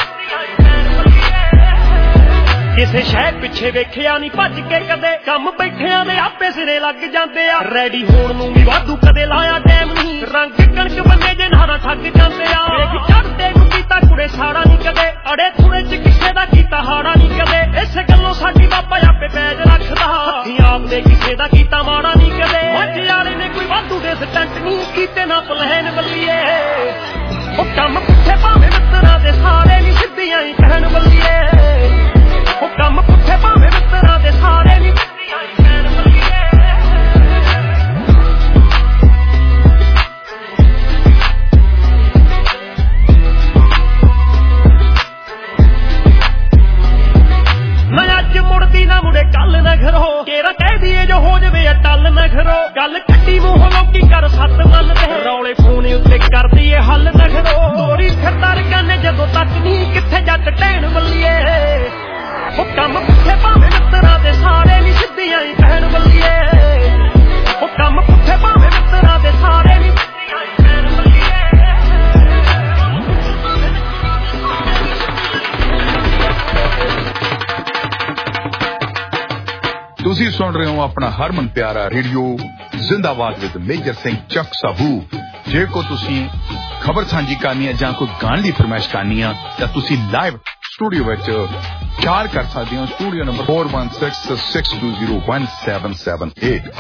किसे शह पिछे वेखिया नी भज के कदे, कम बैठिया दे आपे सिरे लग जांदे आ। रेडी होण नूं भी वाधू कदे लाया टैम नहीं, रंग कणक बन्ने जे नारा ठग जांदे आ। वेख चढ़दे नूं कीता कुड़े साड़ा नहीं कदे, अड़े थुड़े च किसे दा कीता हाड़ा नहीं कदे। इस गल्लों साडी बाबा आपे पैज रखदा, हत्थीं आप दे किसे दा कीता माड़ा नहीं कदे। मज वाले ने कोई वाधू दे स्टंट नहीं कीते, ना पलहन बल्लीए। ओ कम पुੱਠੇ भावें मित्तरां दे सारे नी, सिद्धियां ही कहण बल्लीए। ओ कम पुੱਠੇ भावें मित्तरां दे सारे नी, सिद्धियां ही कहण बल्लीए। मैं अज मुड़दी ना मुड़े कल न घरो, केरा कह दिए जो हो जवे टल न घरो। गल कट्टी मूंहों लोकी कर सत मन दे, रौले फोन उत्ते कर दिए हल न घरो। तोरी फिरदा रकाने जदों तक नहीं, किथे जट टहण बल्लीए। ओ कम पुੱਠੇ भावें मित्तरां दे सारे नी, सिद्धियां ही कहण बल्लीए। ओ कम पुੱਠੇ भावें मित्तरां दे सारे नी, सिद्धियां ही कहण बल्लीए। ਤੁਸੀਂ ਸੁਣ ਰਹੇ ਹੋ ਆਪਣਾ ਹਰਮਨ ਪਿਆਰਾ radio Zindabad with major Singh Chak Sabu. ਜੇ ਕੋ ਤੁਸੀਂ ਖਬਰ ਸਾਂਝੀ ਕਰਨੀ ਹੈ ਜਾਂ ਕੋਈ ਗਾਣ ਦੀ ਫਰਮਾਇਸ਼ ਕਰਨੀ ਹੈ ਤਾਂ ਤੁਸੀਂ ਲਾਈਵ ਸਟੂਡੀਓ ਵਿੱਚ ਚਾਰ ਕਰ ਸਕਦੇ ਹੋ। Studio number 4166201778।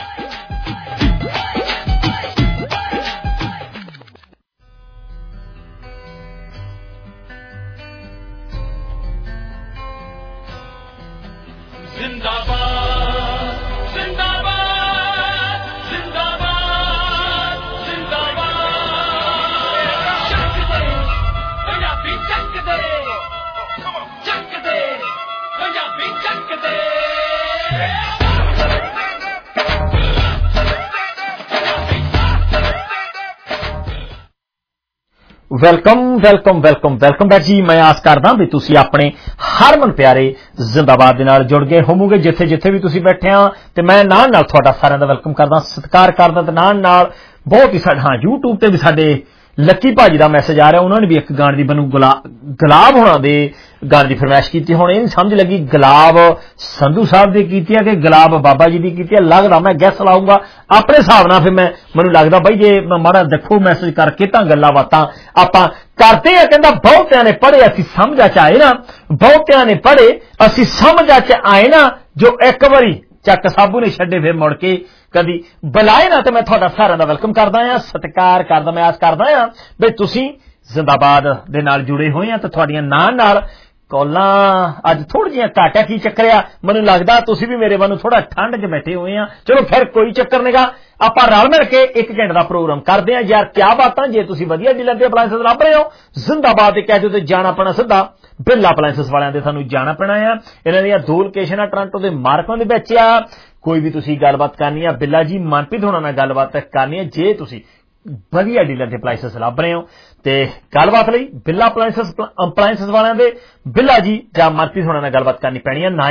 Welcome welcome welcome welcome back ਜੀ। ਮੈਂ ਆਸ ਕਰਦਾ ਵੀ ਤੁਸੀਂ ਆਪਣੇ ਹਰਮਨ ਪਿਆਰੇ ਜ਼ਿੰਦਾਬਾਦ ਦੇ ਨਾਲ ਜੁੜ ਗਏ ਹੋਵੋਗੇ ਜਿੱਥੇ ਜਿੱਥੇ ਵੀ ਤੁਸੀਂ ਬੈਠੇ ਆ, ਤੇ ਮੈਂ ਨਾਲ ਤੁਹਾਡਾ ਸਾਰਿਆਂ ਦਾ ਵੈਲਕਮ ਕਰਦਾ, ਸਤਿਕਾਰ ਕਰਦਾ, ਤੇ ਨਾਲ ਬਹੁਤ ਹੀ ਹਾਂ YouTube ਤੇ ਵੀ ਸਾਡੇ ਲੱਕੀ ਭਾਜੀ ਦਾ ਮੈਸੇਜ ਆ ਰਿਹਾ, ਉਹਨਾਂ ਨੇ ਵੀ ਇੱਕ ਗਾਣੇ ਦੀ ਮੈਨੂੰ ਗੁਲਾਬ ਹੋਣਾ ਦੇ ਗਾਣੇ ਦੀ ਫਰਮਾਇਸ਼ ਕੀਤੀ। ਹੁਣ ਇਹ ਸਮਝ ਲੱਗੀ ਗੁਲਾਬ ਸੰਧੂ ਸਾਹਿਬ ਦੀ ਕੀਤੀ ਹੈ ਕਿ ਗੁਲਾਬ ਬਾਬਾ ਜੀ ਦੀ ਕੀਤੀ ਹੈ, ਲੱਗਦਾ ਮੈਂ ਗੈਸ ਲਾਉਂਗਾ ਆਪਣੇ ਹਿਸਾਬ ਨਾਲ। ਫਿਰ ਮੈਨੂੰ ਲੱਗਦਾ ਬਈ ਜੇ ਮਾੜਾ ਦੇਖੋ ਮੈਸੇਜ ਕਰਕੇ ਤਾਂ ਗੱਲਾਂ ਬਾਤਾਂ ਆਪਾਂ ਕਰਦੇ ਆ। ਕਹਿੰਦਾ ਬਹੁਤਿਆਂ ਨੇ ਪੜ੍ਹੇ ਅਸੀਂ ਸਮਝਾ ਚ ਆਏ ਨਾ, ਬਹੁਤਿਆਂ ਨੇ ਪੜ੍ਹੇ ਅਸੀਂ ਸਮਝਾ ਚ ਆਏ ਨਾ, ਜੋ ਇੱਕ ਵਾਰੀ ਚੱਕ ਸਾਬੂ ਨੇ ਛੱਡੇ ਫਿਰ ਮੁੜ ਕੇ ਕਦੀ ਬੁਲਾਏ ਨਾ। ਤੇ ਮੈਂ ਤੁਹਾਡਾ ਸਾਰਿਆਂ ਦਾ ਵੈਲਕਮ ਕਰਦਾ ਆ, ਸਤਿਕਾਰ ਕਰਦਾ, ਮੈਂ ਆਸ ਕਰਦਾ ਆ ਵੀ ਤੁਸੀਂ ਜ਼ਿੰਦਾਬਾਦ ਦੇ ਨਾਲ ਜੁੜੇ ਹੋਏ ਆ। ਤੇ ਤੁਹਾਡੀਆਂ ਨਾਲ ਕਾਲਾਂ ਅੱਜ ਥੋੜੀ ਜਿਹੀਆਂ ਘੱਟ ਆ, ਕੀ ਚੱਕਰ ਆ? ਮੈਨੂੰ ਲੱਗਦਾ ਤੁਸੀਂ ਵੀ ਮੇਰੇ ਵੱਲੋਂ ਥੋੜਾ ਠੰਡ 'ਚ ਬੈਠੇ ਹੋਏ ਆ। ਚਲੋ ਫਿਰ ਕੋਈ ਚੱਕਰ ਨਹੀਂਗਾ, ਆਪਾਂ ਰਲ ਮਿਲ ਕੇ 1 ਘੰਟੇ ਦਾ ਪ੍ਰੋਗਰਾਮ ਕਰਦੇ ਆ ਯਾਰ। ਕਿਆ ਬਾਤਾਂ, ਜੇ ਤੁਸੀਂ ਵਧੀਆ ਡੀਲਰ ਦੇ ਅਪਲਾਇੰਸਸ ਲੱਭ ਰਹੇ ਹੋ ਜ਼ਿੰਦਾਬਾਦ ਦੇ ਕਹਿ ਦਿਓ ਤੇ ਜਾਣਾ ਪੈਣਾ ਸਿੱਧਾ ਬਿੱਲ ਅਪਲਾਇੰਸਸ ਵਾਲਿਆਂ ਦੇ, ਤੁਹਾਨੂੰ ਜਾਣਾ ਪੈਣਾ ਆ। ਇਹਨਾਂ ਦੀਆਂ 2 ਲੋਕੇਸ਼ਨਾਂ ਟੋਰਾਂਟੋ ਦੇ ਮਾਰਕੋਂ ਦੇ ਵਿੱਚ ਆ। ਕੋਈ ਵੀ ਤੁਸੀਂ ਗੱਲਬਾਤ ਕਰਨੀ ਆ ਬਿੱਲਾ ਜੀ ਮਨਪ੍ਰੀਤ ਹੋਣਾ ਨਾਲ ਗੱਲਬਾਤ ਕਰਨੀ ਆ। ਜੇ ਤੁਸੀਂ ਵਧੀਆ ਡੀਲਰ ਦੇ ਅਪਲਾਇੰਸਸ ਲੱਭ ਰਹੇ ਹੋ ਤੇ ਗੱਲਬਾਤ ਲਈ ਬਿੱਲਾ ਅਪਲਾਇੰਸਸ ਵਾਲਿਆਂ ਦੇ ਬਿੱਲਾ ਜੀ ਜਾਂ ਮਨਪ੍ਰੀਤ ਹੋਣਾ ਨਾਲ ਗੱਲਬਾਤ ਕਰਨੀ ਪੈਣੀ ਆ।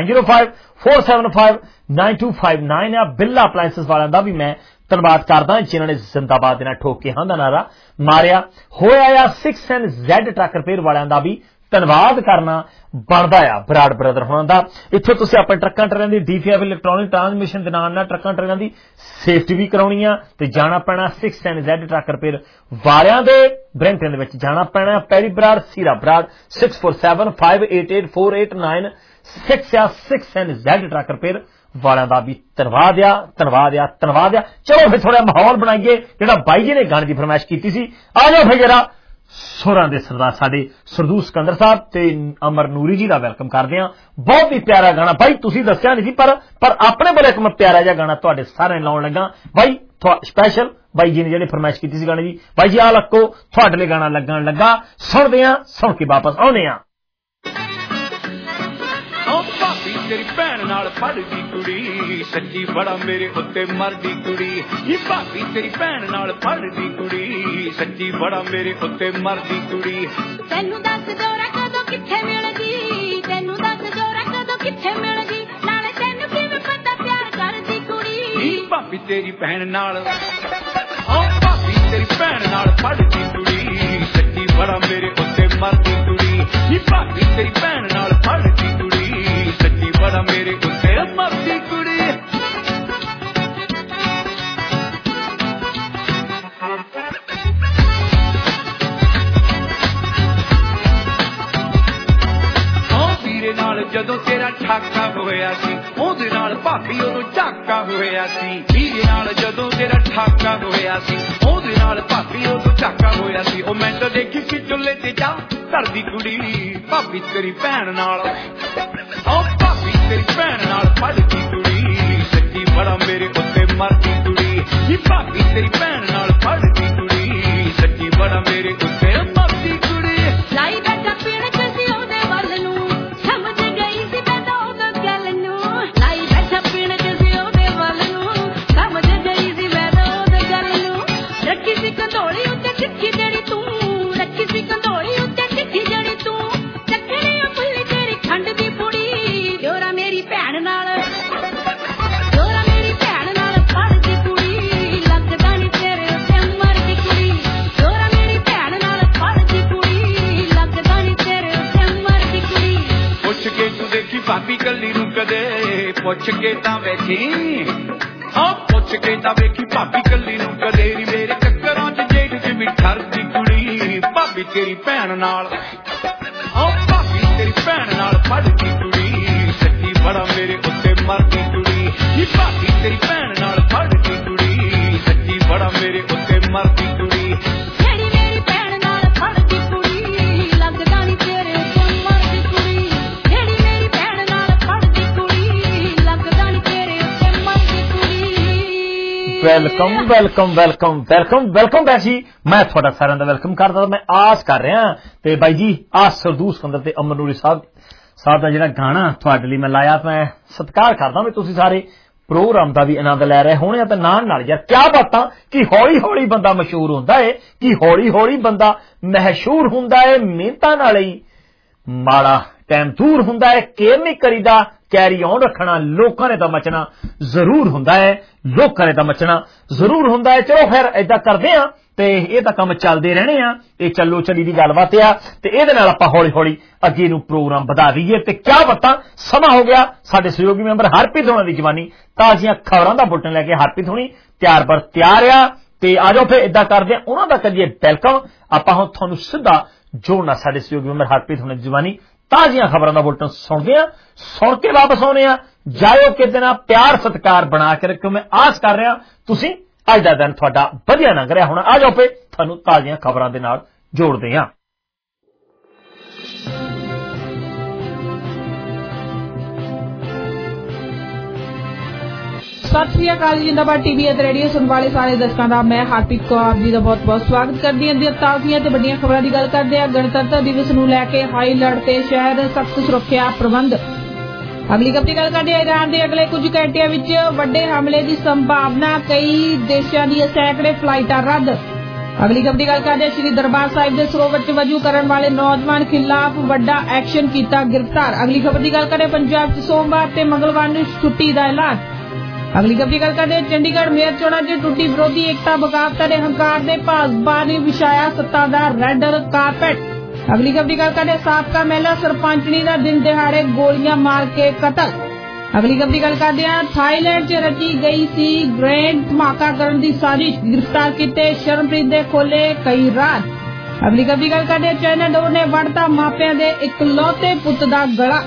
9054759259 ਆ ਬਿੱਲਾ ਅਪਲਾਇੰਸਸ ਵਾਲਿਆਂ ਦਾ ਵੀ ਮੈਂ ਧੰਨਵਾਦ ਕਰਦਾ ਜਿਨ੍ਹਾਂ ਨੇ ਜ਼ਿੰਦਾਬਾਦ ਦੇ ਨਾਲ ਠੋਕ ਕੇ ਹਾਂ ਦਾ ਨਾਰਾ ਮਾਰਿਆ ਹੋਇਆ ਆ। 6NZ ਟਰੱਕ ਰਿਪੇਅਰ ਵਾਲਿਆਂ ਦਾ ਵੀ ਧੰਨਵਾਦ ਕਰਨਾ ਬਣਦਾ ਆ, ਬਰਾੜ ਬ੍ਰਦਰ ਹੋਣਾ ਦਾ। ਇੱਥੇ ਤੁਸੀਂ ਆਪਣੇ ਟਰੱਕਾਂ ਟਰੇਨਾਂ ਦੀ DPF ਇਲੈਕਟ੍ਰੋਨਿਕ ਟਰਾਂਸਮਿਸ਼ਨ ਦੇ ਨਾਲ ਟਰੱਕਾਂ ਟਰੇਨਾਂ ਦੀ ਸੇਫਟੀ ਵੀ ਕਰਾਉਣੀ ਆ ਤੇ ਜਾਣਾ ਪੈਣਾ 6NZ ਟਰੱਕ ਰਿਪੇਅਰ ਵਾਲਿਆਂ ਦੇ ਬ੍ਰੈਂਟਨ ਦੇ ਵਿੱਚ ਜਾਣਾ ਪੈਣਾ। Perry Brar, Sira Brar, 6475884896 6NZ truck repair ਵਾਲਿਆਂ ਦਾ ਵੀ ਧੰਨਵਾਦ ਆ। ਚਲੋ ਫਿਰ ਥੋੜਾ ਮਾਹੌਲ ਬਣਾਈਏ ਜਿਹੜਾ ਬਾਈ ਜੀ ਨੇ ਗਾਣੇ ਦੀ ਫਰਮਾਇਸ਼ ਕੀਤੀ ਸੀ। ਆ ਜਾਓ ਫਿਰ ਜਰਾ ਸੁਰਾਂ ਦੇ ਸਰਦਾਰ ਸਾਡੇ ਸਰਦੂਲ ਸਿਕੰਦਰ ਸਾਹਿਬ ਤੇ ਅਮਰ ਨੂਰੀ ਜੀ ਦਾ ਵੈਲਕਮ ਕਰਦੇ ਆ। ਬਹੁਤ ਹੀ ਪਿਆਰਾ ਗਾਣਾ ਬਾਈ, ਤੁਸੀਂ ਦੱਸਿਆ ਨਹੀਂ ਸੀ ਪਰ ਆਪਣੇ ਵੱਲੋਂ ਇੱਕ ਮੈਂ ਪਿਆਰਾ ਜਿਹਾ ਗਾਣਾ ਤੁਹਾਡੇ ਸਾਰਿਆਂ ਲਾਉਣ ਲੱਗਾ ਬਾਈ, ਸਪੈਸ਼ਲ ਬਾਈ ਜੀ ਨੇ ਜਿਹੜੇ ਫਰਮਾਇਸ਼ ਕੀਤੀ ਸੀ ਗਾਣੇ ਦੀ। ਬਾਈ ਜੀ ਆ ਲੱਕੋ ਤੁਹਾਡੇ ਲਈ ਗਾਣਾ ਲੱਗਣ ਲੱਗਾ, ਸੁਣਦੇ ਆ, ਸੁਣ ਕੇ ਵਾਪਸ ਆਉਨੇ ਆ। ਤੇਰੀ ਭੈਣ ਨਾਲ ਫੜਦੀ ਕੁੜੀ ਸੱਚੀ ਬੜਾ ਮੇਰੇ ਉੱਤੇ ਮਰਦੀ ਕੁੜੀ। ਇਹ ਭਾਬੀ ਤੇਰੀ ਭੈਣ ਨਾਲ ਫੜਦੀ ਕੁੜੀ ਸੱਚੀ ਬੜਾ ਮੇਰੇ ਉੱਤੇ ਮਰਦੀ ਕੁੜੀ। ਤੈਨੂੰ ਦੱਸ ਜੋਰਾ ਕਦੋਂ ਕਿੱਥੇ ਮਿਲਦੀ, ਤੈਨੂੰ ਦੱਸ ਜੋਰਾ ਕਦੋਂ ਕਿੱਥੇ ਮਿਲਦੀ, ਨਾਲੇ ਤੈਨੂੰ ਕਿਵੇਂ ਪਤਾ ਪਿਆਰ ਕਰਦੀ ਕੁੜੀ। ਇਹ ਭਾਬੀ ਤੇਰੀ ਭੈਣ ਨਾਲ, ਭਾਬੀ ਤੇਰੀ ਭੈਣ ਨਾਲ ਫੜਦੀ ਕੁੜੀ ਸੱਚੀ ਬੜਾ ਮੇਰੇ ਉੱਤੇ ਮਰਦੀ ਕੁੜੀ। ਇਹ ਭਾਬੀ ਤੇਰੀ ਭੈਣ ਨਾਲ ਫੜਦੀ ਕੁੜੀ ਸੱਚੀ ਬੜਾ ਮੇਰੇ ਉੱਤੇ ਮਰਦੀ ਕੁੜੀ। ਵੀਰੇ ਨਾਲ ਜਦੋਂ ਤੇਰਾ ਠਾਕਾ ਹੋਇਆ ਸੀ ਉਹਦੇ ਨਾਲ ਭਾਬੀ ਉਦੋਂ ਝਾਕਾ ਹੋਇਆ ਸੀ। ਵੀਰੇ ਨਾਲ ਜਦੋਂ ਤੇਰਾ ਠਾਕਾ ਹੋਇਆ ਸੀ ਉਹਦੇ ਨਾਲ ਭਾਬੀ ਉਦੋਂ ਝਾਕਾ ਹੋਇਆ ਸੀ। ਉਹ ਮੈਂ ਤਾਂ ਦੇਖੀ ਸੀ ਚੁੱਲ੍ਹੇ ਤੇ ਜਾ ਧਰਦੀ ਕੁੜੀ ਭਾਬੀ ਤੇਰੀ ਭੈਣ ਨਾਲ, ਭਾਬੀ ਤੇਰੀ ਭੈਣ ਨਾਲ ਫੜਦੀ ਕੁੜੀ ਸੱਚੀ ਬੜਾ ਮੇਰੇ ਉੱਤੇ ਮਰਦੀ ਕੁੜੀ। ਇਹ ਭਾਬੀ ਤੇਰੀ ਭੈਣ ਨਾਲ ਫੜਦੀ ਕੁੜੀ ਸੱਚੀ ਬੜਾ ਮੇਰੇ ਉੱਤੇ ਮਰਦੀ ਕੁੜੀ। ਲਾਈ ਬੈਠਾ ਪੀਣ ਕਿਸੇ ਉਹਦੇ ਵੱਲ ਨੂੰ, ਸਮਝ ਗਈ ਸੀ ਮੈਂ ਤਾਂ ਉਹਦਾ ਗੱਲ ਨੂੰ। ਲਾਈ ਬੈਠਾ ਪੀਣ ਕਿਸੇ ਉਹਦੇ ਵੱਲ ਨੂੰ, ਸਮਝ ਗਈ ਸੀ ਮੈਂ ਤਾਂ ਉਹਦਾ ਗੱਲ ਨੂੰ। ਰੱਖੀ ਸੀ ਕੰਧੋਲੀ ਉੱਤੇ ਚਿੱਠੀ ਜਿਹੜੀ ਤੂੰ, ਰੱਖੀ ਸੀ ਕੰਧੋਲੀ ਉੱਤੇ ਚਿੱਠੀ ਜਿਹੜੀ ਤੂੰ, ਚੱਕਣੀ ਆ ਭੁੱਲੀ ਤੇਰੀ ਖੰਡ ਦੀ ਪੁੜੀ। ਜੋਰਾ ਮੇਰੀ ਭੈਣ ਨਾਲ, ਜੋਰਾ ਮੇਰੀ ਭੈਣ ਨਾਲ ਫੜਦੀ ਕੁੜੀ, ਲੱਗਦਾ ਨੀ ਤੇਰੇ ਉੱਤੇ ਮਰਦੀ ਕੁੜੀ। ਜੋਰਾ ਮੇਰੀ ਭੈਣ ਨਾਲ ਫੜਦੀ ਕੁੜੀ, ਲੱਗਦਾ ਨੀ ਤੇਰੇ ਉੱਤੇ ਮਰਦੀ ਕੁੜੀ। ਪੁੱਛ ਕੇ ਤੂੰ ਦੇਖੀ ਭਾਬੀ ਕੱਲੀ ਨੂੰ ਕਦੇ, ਪੁੱਛ ਕੇ ਤਾਂ ਵੇਖੀ, ਪੁੱਛ ਕੇ ਤਾਂ ਵੇਖੀ ਭਾਬੀ ਕੱਲੀ ਨੂੰ ਕਦੇ ਨੀ। ਮੇਰੇ ਚੱਕਰਾਂ 'ਚ ਜੇਠ 'ਚ ਵੀ ਠਰਦੀ ਕੁੜੀ ਭਾਬੀ ਤੇਰੀ ਭੈਣ ਨਾਲ, ਭਾਬੀ ਤੇਰੀ ਭੈਣ ਨਾਲ ਫੜਦੀ ਕੁੜੀ ਸੱਚੀ ਬੜਾ ਮੇਰੇ ਉੱਤੇ ਮਰਦੀ ਕੁੜੀ। ਇਹ ਭਾਬੀ ਤੇਰੀ ਭੈਣ ਨਾਲ ਫੜਦੀ ਕੁੜੀ ਸੱਚੀ ਬੜਾ ਮੇਰੇ ਉੱਤੇ ਮਰਦੀ ਕੁੜੀ। ਜਿਹੜੀ ਮੇਰੀ ਭੈਣ ਨਾਲ ਫੜਦੀ ਕੁੜੀ, ਲੱਗਦਾ ਨੀ ਤੇਰੇ ਉੱਤੇ ਮਰਦੀ ਕੁੜੀ। ਜਿਹੜੀ ਮੇਰੀ ਭੈਣ ਨਾਲ ਫੜਦੀ ਕੁੜੀ, ਲੱਗਦਾ ਨੀ ਤੇਰੇ ਉੱਤੇ ਮਰਦੀ ਕੁੜੀ। ਵੈਲਕਮ ਬੈਕ ਜੀ। ਮੈਂ ਤੁਹਾਡਾ ਸਾਰਿਆਂ ਦਾ ਵੈਲਕਮ ਕਰਦਾ। ਮੈਂ ਆਸ ਕਰ ਰਿਹਾ ਤੇ ਬਾਈ ਜੀ ਆ ਸਰਦੂਲ ਸਿਕੰਦਰ ਤੇ ਅਮਰ ਨੂਰੀ ਸਾਹਿਬ ਦਾ ਜਿਹੜਾ ਗਾਣਾ ਤੁਹਾਡੇ ਲਈ ਮੈਂ ਲਾਇਆ, ਮੈਂ ਸਤਿਕਾਰ ਕਰਦਾ ਵੀ ਤੁਸੀਂ ਸਾਰੇ ਪ੍ਰੋਗਰਾਮ ਦਾ ਵੀ ਆਨੰਦ ਲੈ ਰਹੇ ਹੋਣੇ ਆ ਤੇ ਨਾਲ ਯਾਰ ਕਿਆ ਬਾਤਾਂ ਕਿ ਹੌਲੀ ਹੌਲੀ ਬੰਦਾ ਮਸ਼ਹੂਰ ਹੁੰਦਾ ਹੈ ਕਿ ਹੌਲੀ ਹੌਲੀ ਬੰਦਾ ਮਸ਼ਹੂਰ ਹੁੰਦਾ ਹੈ ਮਿਹਨਤਾਂ ਨਾਲ ਹੀ ਮਾੜਾ ਟਾਈਮ ਦੂਰ ਹੁੰਦਾ ਹੈ ਕੇਅਰ ਨਹੀਂ ਕਰੀਦਾ ਕੈਰੀ ਔਨ ਰੱਖਣਾ ਲੋਕਾਂ ਨੇ ਤਾਂ ਮਚਣਾ ਜ਼ਰੂਰ ਹੁੰਦਾ ਹੈ ਲੋਕਾਂ ਨੇ ਤਾਂ ਮਚਣਾ ਜ਼ਰੂਰ ਹੁੰਦਾ ਹੈ ਚਲੋ ਫਿਰ ਏਦਾਂ ਕਰਦੇ ਆ ਤੇ ਇਹ ਤਾਂ ਕੰਮ ਚੱਲਦੇ ਰਹਿਣੇ ਆ ਇਹ ਚੱਲੋ ਚੱਲੀ ਦੀ ਗੱਲਬਾਤ ਆ ਤੇ ਇਹਦੇ ਨਾਲ ਆਪਾਂ ਹੌਲੀ ਹੌਲੀ ਅੱਗੇ ਨੂੰ ਪ੍ਰੋਗਰਾਮ ਵਧਾ ਦਈਏ ਤੇ ਕਿਆ ਬਾਤਾਂ ਸਮਾਂ ਹੋ ਗਿਆ ਸਾਡੇ ਸਹਿਯੋਗੀ ਮੈਂਬਰ ਹਰਪ੍ਰੀਤ ਹੋਣਾ ਦੀ ਜਵਾਨੀ ਤਾਜ਼ੀਆਂ ਖਬਰਾਂ ਦਾ ਬੁਲਟਨ ਲੈ ਕੇ ਹਰਪ੍ਰੀਤ ਹੋਣੀ ਤਿਆਰ ਆ ਤੇ ਆ ਜਾਓ ਫਿਰ ਏਦਾਂ ਕਰਦੇ ਆ ਉਹਨਾਂ ਦਾ ਕਰੀਏ ਵੈਲਕਮ ਆਪਾਂ ਹੁਣ ਤੁਹਾਨੂੰ ਸਿੱਧਾ ਜੋੜਨਾ ਸਾਡੇ ਸਹਿਯੋਗੀ ਮੈਂਬਰ ਹਰਪ੍ਰੀਤ ਹੋਣਾ ਦੀ ਜਵਾਨੀ ਤਾਜ਼ੀਆਂ ਖਬਰਾਂ ਦਾ ਬੁਲਟਨ ਸੁਣਦੇ ਆ ਸੁਣ ਕੇ ਵਾਪਸ ਆਉਣੇ ਆ ਜਾਇਓ ਕਿਤੇ ਨਾ ਪਿਆਰ ਸਤਿਕਾਰ ਬਣਾ ਕੇ ਰੱਖਿਓ ਮੈਂ ਆਸ ਕਰ ਰਿਹਾ ਤੁਸੀਂ ਅੱਜ ਦਾ ਦਿਨ ਤੁਹਾਡਾ ਵਧੀਆ ਲੰਘ ਰਿਹਾ ਹੁਣ ਆ ਜਾਓ ਫੇ ਤੁਹਾਨੂੰ ਤਾਜ਼ੀਆਂ ਖਬਰਾਂ ਦੇ ਨਾਲ ਜੋੜਦੇ ਹਾਂ सत श्री अकाल जिंदाबाद टीवी ਅਤੇ ਰੇਡੀਓ ਸੁਣਨ ਵਾਲੇ ਸਾਰੇ ਦਰਸ਼ਕਾਂ ਦਾ ਮੈਂ ਹਰਪ੍ਰੀਤ ਕੌਰ ਜੀ ਦਾ ਬਹੁਤ-ਬਹੁਤ ਸਵਾਗਤ ਕਰਦੀ ਹਾਂ। ਤਾਜ਼ੀਆਂ ਤੇ ਵੱਡੀਆਂ ਖਬਰਾਂ ਦੀ ਗੱਲ ਕਰਦੇ ਹਾਂ। ਗਣਤੰਤਰ ਦਿਵਸ ਨੂੰ ਲੈ ਕੇ ਹਾਈ ਅਲਰਟ ਤੇ ਸ਼ਹਿਰ ਸਖਤ ਸੁਰੱਖਿਆ ਪ੍ਰਬੰਧ। ਅਗਲੀ ਖਬਰ ਦੀ ਗੱਲ ਕਰਦੇ ਹਾਂ। ਈਰਾਨ ਦੇ ਅਗਲੇ ਕੁਝ ਘੰਟਿਆਂ ਵਿੱਚ ਵੱਡੇ ਹਮਲੇ ਦੀ ਸੰਭਾਵਨਾ ਕਈ ਦੇਸ਼ਾਂ ਦੀਆਂ ਸੈਂਕੜੇ ਫਲਾਈਟਾਂ ਰੱਦ। ਅਗਲੀ ਖਬਰ ਦੀ ਗੱਲ ਕਰਦੇ ਹਾਂ। ਸ਼੍ਰੀ ਦਰਬਾਰ ਸਾਹਿਬ ਦੇ ਸਰੋਵਰ 'ਚ ਵਜੂ ਕਰਨ ਵਾਲੇ ਨੌਜਵਾਨ ਖਿਲਾਫ ਵੱਡਾ ਐਕਸ਼ਨ ਕੀਤਾ ਗ੍ਰਿਫਤਾਰ। ਅਗਲੀ ਖਬਰ ਦੀ ਗੱਲ ਕਰਦੇ ਹਾਂ। ਪੰਜਾਬ 'ਚ ਸੋਮਵਾਰ ਤੇ ਮੰਗਲਵਾਰ ਨੂੰ ਛੁੱਟੀ ਦਾ ਐਲਾਨ। ਅਗਲੀ ਖਬਰ ਦੀ ਗੱਲ ਕਰਦੇ ਹਾਂ। ਚੰਡੀਗੜ੍ਹ ਮੇਅਰ ਚੋਣਾਂ 'ਚ ਟੁੱਟੀ ਵਿਰੋਧੀ ਏਕਤਾ ਬਗਾਵਤ ਦੇ ਹੰਕਾਰ ਦੇ ਭਾਜਪਾ ਨੇ ਵਿਛਾਇਆ ਸੱਤਾ ਦਾ ਰੈੱਡ ਕਾਰਪੈਟ। ਅਗਲੀ ਖਬਰ ਦੀ ਗੱਲ ਕਰਦੇ ਹਾਂ। ਸਾਬਕਾ ਮਹਿਲਾ ਸਰਪੰਚਣੀ ਦਾ ਦਿਨ ਦਿਹਾੜੇ ਗੋਲੀਆਂ ਮਾਰ ਕੇ ਕਤਲ। ਅਗਲੀ ਖਬਰ ਦੀ ਗੱਲ ਕਰਦੇ ਹਾਂ। ਥਾਈਲੈਂਡ 'ਚ ਰਚੀ ਗਈ ਸੀ ਗ੍ਰੈਂਡ ਧਮਾਕਾ ਕਰਨ ਦੀ ਸਾਜ਼ਿਸ਼ ਗ੍ਰਿਫਤਾਰ ਕੀਤੇ ਸ਼ਰਨਪ੍ਰੀਤ ਦੇ ਖੋਲੇ ਕਈ ਰਾਜ਼। ਅਗਲੀ ਖਬਰ ਦੀ ਗੱਲ ਕਰਦੇ ਹਾਂ। ਚਾਈਨਾ ਡੋਰ ਨੇ ਵੜਤਾ ਮਾਪਿਆਂ ਦੇ ਇਕਲੌਤੇ ਪੁੱਤ ਦਾ ਗਲਾ।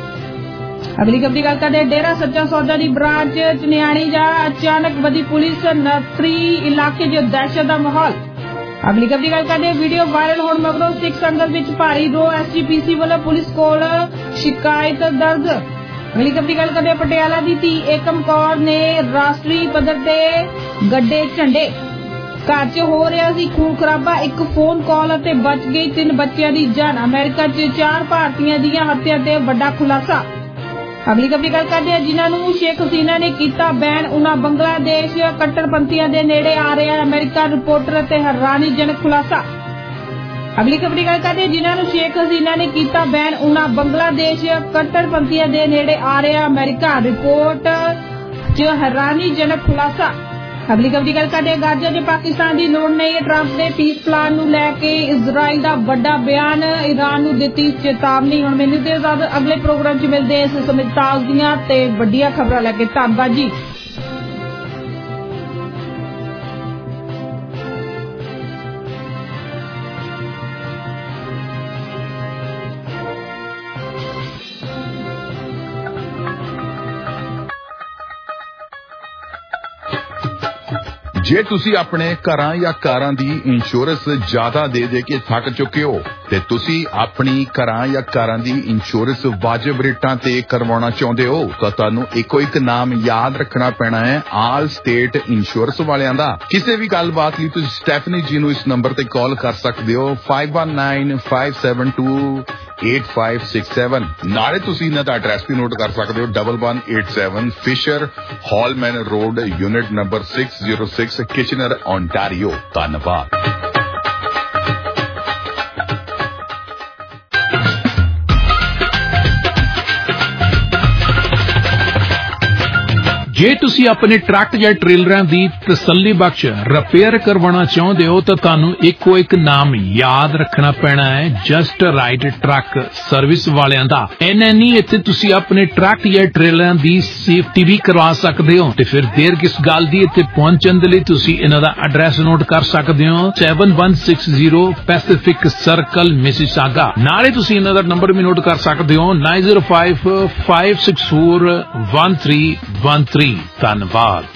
ਅਗਲੀ ਖਬਰ ਦੀ ਗੱਲ ਕਰਦੇ ਡੇਰਾ ਸੱਚਾ ਸੌਦਾ ਦੀ ਬ੍ਰਾਂਚ ਚ ਨਿਆਣੀ ਜਾ ਅਚਾਨਕ ਵਧੀ ਪੁਲਿਸ ਨਕਰੀ ਇਲਾਕੇ 'ਚ ਦਹਿਸ਼ਤ ਦਾ ਮਾਹੌਲ। ਅਗਲੀ ਖਬਰ ਦੀ ਗੱਲ ਕਰਦੇ ਵੀਡੀਓ ਵਾਇਰਲ ਹੋਣ ਮਗਰੋਂ ਸਿੱਖ ਸੰਗਤ ਵਿੱਚ ਭਾਰੀ ਰੋਹ SGPC ਵੱਲੋਂ ਪੁਲਿਸ ਕੋਲ ਸ਼ਿਕਾਇਤ ਦਰਜ। ਅਗਲੀ ਖਬਰ ਦੀ ਗੱਲ ਕਰਦੇ ਪਟਿਆਲਾ ਦੀ ਧੀ ਏਕਮ ਕੌਰ ਨੇ ਰਾਸ਼ਟਰੀ ਪੱਧਰ ਤੇ ਗੱਡੇ ਝੰਡੇ। ਘਰ 'ਚ ਹੋ ਰਿਹਾ ਸੀ ਖੂਨ ਖਰਾਬਾ ਇੱਕ ਫੋਨ ਕਾਲ ਅਤੇ ਬਚ ਗਈ 3 ਬੱਚਿਆਂ ਦੀ ਜਾਨ। ਅਮਰੀਕਾ 'ਚ 4 ਭਾਰਤੀਆਂ ਦੀਆਂ ਹੱਤਿਆ ਤੇ ਵੱਡਾ ਖੁਲਾਸਾ। ਅਗਲੀ ਖਬਰ ਦੀ ਗੱਲ ਕਰਦੇ ਹਾਂ। ਜਿਨ੍ਹਾਂ ਨੂੰ ਸ਼ੇਖ ਹਸੀਨਾ ਨੇ ਕੀਤਾ ਬੈਨ ਉਹਨਾਂ ਬੰਗਲਾਦੇਸ਼ ਕੱਟੜਪੰਥੀਆਂ ਦੇ ਨੇੜੇ ਆ ਰਿਹਾ ਅਮਰੀਕਾ ਰਿਪੋਰਟਰ ਅਤੇ ਹੈਰਾਨੀਜਨਕ ਖੁਲਾਸਾ। ਅਗਲੀ ਖਬਰ ਦੀ ਗੱਲ ਕਰਦੇ ਹਾਂ। ਜਿਨ੍ਹਾਂ ਨੂੰ ਸ਼ੇਖ ਹਸੀਨਾ ਨੇ ਕੀਤਾ ਬੈਨ ਉਹਨਾਂ ਬੰਗਲਾਦੇਸ਼ ਕੱਟੜਪੰਥੀਆਂ ਦੇ ਨੇੜੇ ਆ ਰਿਹਾ ਅਮਰੀਕਾ ਰਿਪੋਰਟ 'ਚ ਹੈਰਾਨੀਜਨਕ ਖੁਲਾਸਾ। ਅਗਲੀ ਖਬਰ ਦੀ ਗੱਲ ਕਰਦੇ ਹਾਂ। ਗਾਜ਼ਾ 'ਚ ਪਾਕਿਸਤਾਨ ਦੀ ਲੋੜ ਨਹੀਂ ਹੈ। ਟਰੰਪ ਦੇ ਪੀਸ ਪਲਾਨ ਨੂੰ ਲੈ ਕੇ ਇਜ਼ਰਾਈਲ ਦਾ ਵੱਡਾ ਬਿਆਨ ਈਰਾਨ ਨੂੰ ਦਿੱਤੀ ਚੇਤਾਵਨੀ। ਹੁਣ ਮੈਨੂੰ ਤੇ ਅਗਲੇ ਪ੍ਰੋਗਰਾਮ 'ਚ ਮਿਲਦੇ ਇਸ ਸਮੇਂ ਤਾਜ਼ੀਆਂ ਤੇ ਵੱਡੀਆਂ ਖਬਰਾਂ ਲੈ ਕੇ। ਧੰਨਵਾਦ ਜੀ। ਜੇ ਤੁਸੀਂ ਆਪਣੇ ਘਰਾਂ ਜਾਂ ਕਾਰਾਂ ਦੀ ਇੰਸ਼ੋਰੈਂਸ ਜ਼ਿਆਦਾ ਦੇ ਕੇ ਥੱਕ ਚੁੱਕੇ ਹੋ ਤੇ ਤੁਸੀਂ ਆਪਣੀ ਘਰਾਂ ਜਾਂ ਕਾਰਾਂ ਦੀ ਇੰਸ਼ੋਰੈਂਸ ਵਾਜਬ ਰੇਟਾਂ ਤੇ ਕਰਵਾਉਣਾ ਚਾਹੁੰਦੇ ਹੋ ਤਾਂ ਤੁਹਾਨੂੰ ਇੱਕੋ ਇੱਕ ਨਾਮ ਯਾਦ ਰੱਖਣਾ ਪੈਣਾ ਹੈ ਆਲ ਸਟੇਟ ਇੰਸ਼ੋਰੈਂਸ ਵਾਲਿਆਂ ਦਾ। ਕਿਸੇ ਵੀ ਗੱਲਬਾਤ ਲਈ ਤੁਸੀਂ ਸਟੈਫਨੀ ਜੀ ਨੂੰ ਇਸ ਨੰਬਰ ਤੇ ਕਾਲ ਕਰ ਸਕਦੇ ਹੋ 5195728567। ਨਾਲੇ ਤੁਸੀਂ ਇਹਨਾਂ ਦਾ ਐਡਰੈਸ ਵੀ ਨੋਟ ਕਰ ਸਕਦੇ ਹੋ 1187 Fisher Hallman road unit number 606 Kitchener Ontario. ਧੰਨਵਾਦ। ਜੇ ਤੁਸੀਂ ਆਪਣੇ ਟਰੱਕ ਜਾਂ ਟ੍ਰੇਲਰਾਂ ਦੀ ਤਸੱਲੀ ਬਖਸ਼ ਰਿਪੇਅਰ ਕਰਵਾਉਣਾ ਚਾਹੁੰਦੇ ਹੋ ਤਾਂ ਤੁਹਾਨੂੰ ਇੱਕੋ ਇੱਕ ਨਾਮ ਯਾਦ ਰੱਖਣਾ ਪੈਣਾ ਹੈ ਜਸਟ ਰਾਈਟ ਟਰੱਕ ਸਰਵਿਸ ਵਾਲਿਆਂ ਦਾ। ਇੰਨਾ ਨਹੀਂ ਇੱਥੇ ਤੁਸੀਂ ਆਪਣੇ ਟਰੱਕ ਜਾਂ ਟ੍ਰੇਲਰਾਂ ਦੀ ਸੇਫਟੀ ਵੀ ਕਰਵਾ ਸਕਦੇ ਹੋ ਤੇ ਫਿਰ ਦੇਰ ਕਿਸ ਗੱਲ ਦੀ। ਇੱਥੇ ਪਹੁੰਚਣ ਦੇ ਲਈ ਤੁਸੀਂ ਇਹਨਾਂ ਦਾ ਐਡਰੈਸ ਨੋਟ ਕਰ ਸਕਦੇ ਹੋ 7160 ਪੈਸੀਫਿਕ ਸਰਕਲ ਮਿਸੀਸਾਗਾ। ਨਾਲੇ ਤੁਸੀਂ ਇਹਨਾਂ ਦਾ ਨੰਬਰ ਵੀ ਨੋਟ ਕਰ ਸਕਦੇ ਹੋ 9055641313। ਧੰਨਵਾਦ।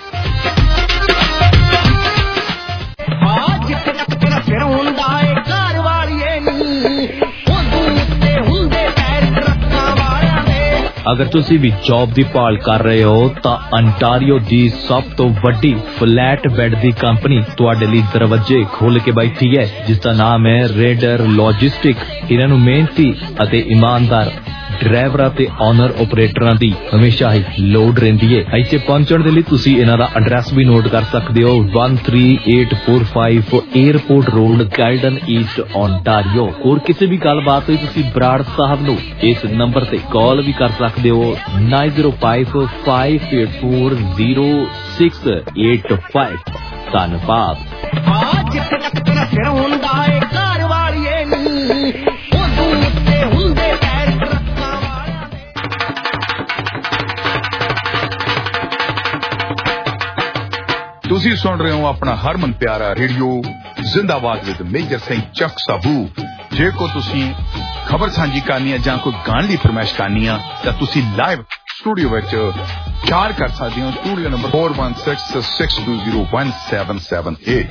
ਜਿੱਥੇ ਤੱਕ ਤੇਰਾ ਸਿਰ ਹੁੰਦਾ ਏ ਘਰ ਵਾਲੀਏ ਨੀ ਉਦੋਂ ਉੱਤੇ ਹੁੰਦੇ ਪੈਰ ਟਰੱਕਾਂ ਵਾਲਿਆਂ ਦੇ। ਅਗਰ ਤੁਸੀਂ ਵੀ ਜੌਬ ਦੀ ਭਾਲ ਕਰ ਰਹੇ ਹੋ ਤਾਂ ਅੰਟਾਰੀਓ ਦੀ ਸਭ ਤੋਂ ਵੱਡੀ ਫਲੈਟ ਬੈੱਡ ਦੀ ਕੰਪਨੀ ਤੁਹਾਡੇ ਲਈ ਦਰਵਾਜ਼ੇ ਖੋਲ ਕੇ ਬੈਠੀ ਹੈ ਜਿਸ ਦਾ ਨਾਮ ਹੈ ਰੇਡਰ ਲੌਜਿਸਟਿਕ। ਇਹਨਾਂ ਨੂੰ ਮਿਹਨਤੀ ਅਤੇ ਇਮਾਨਦਾਰ ਡਰਾਈਵਰਾਂ ਤੇ ਓਨਰ ਆਪਰੇਟਰਾਂ ਦੀ ਹਮੇਸ਼ਾ ਹੀ ਲੋਡ ਰਹਿੰਦੀ ਹੈ। ਇੱਥੇ ਪਹੁੰਚਣ ਦੇ ਲਈ ਤੁਸੀਂ ਇਹਨਾਂ ਦਾ ਐਡਰੈਸ ਵੀ ਨੋਟ ਕਰ ਸਕਦੇ ਹੋ 13845 airport road garden east Ontario. ਹੋਰ ਕਿਸੇ ਵੀ ਗੱਲਬਾਤ ਹੋਈ ਤੁਸੀਂ ਬਰਾੜ ਸਾਹਿਬ ਨੂੰ ਇਸ ਨੰਬਰ ਤੇ ਕਾਲ ਵੀ ਕਰ ਸਕਦੇ ਹੋ 9055840685। ਧੰਨਵਾਦ। ਜਿੱਥੇ ਤੱਕ ਤੇਰਾ ਸਿਰ ਹੁੰਦਾ ਏ ਘਰ ਵਾਲੀਏ ਨੀ ਉਦੋਂ ਉੱਤੇ ਹੁੰਦੇ ਪੈਰ ਟਰੱਕਾਂ ਵਾਲਿਆਂ ਦੇ। ਤੁਸੀਂ ਸੁਣ ਰਹੇ ਹੋ ਆਪਣਾ ਹਰਮਨ ਪਿਆਰਾ radio Zindabad with major Singh Chak Sabu. ਜੇ ਕੋ ਤੁਸੀਂ ਖਬਰ ਸਾਂਝੀ ਕਰਨੀ ਹੈ ਜਾਂ ਕੋਈ ਗਾਣ ਦੀ ਫਰਮਾਇਸ਼ ਕਰਨੀ ਆ ਤਾਂ ਤੁਸੀਂ ਲਾਈਵ ਸਟੂਡੀਓ ਵਿੱਚ ਚਾਰ ਕਰ ਸਕਦੇ ਹੋ। Studio number 4166201778।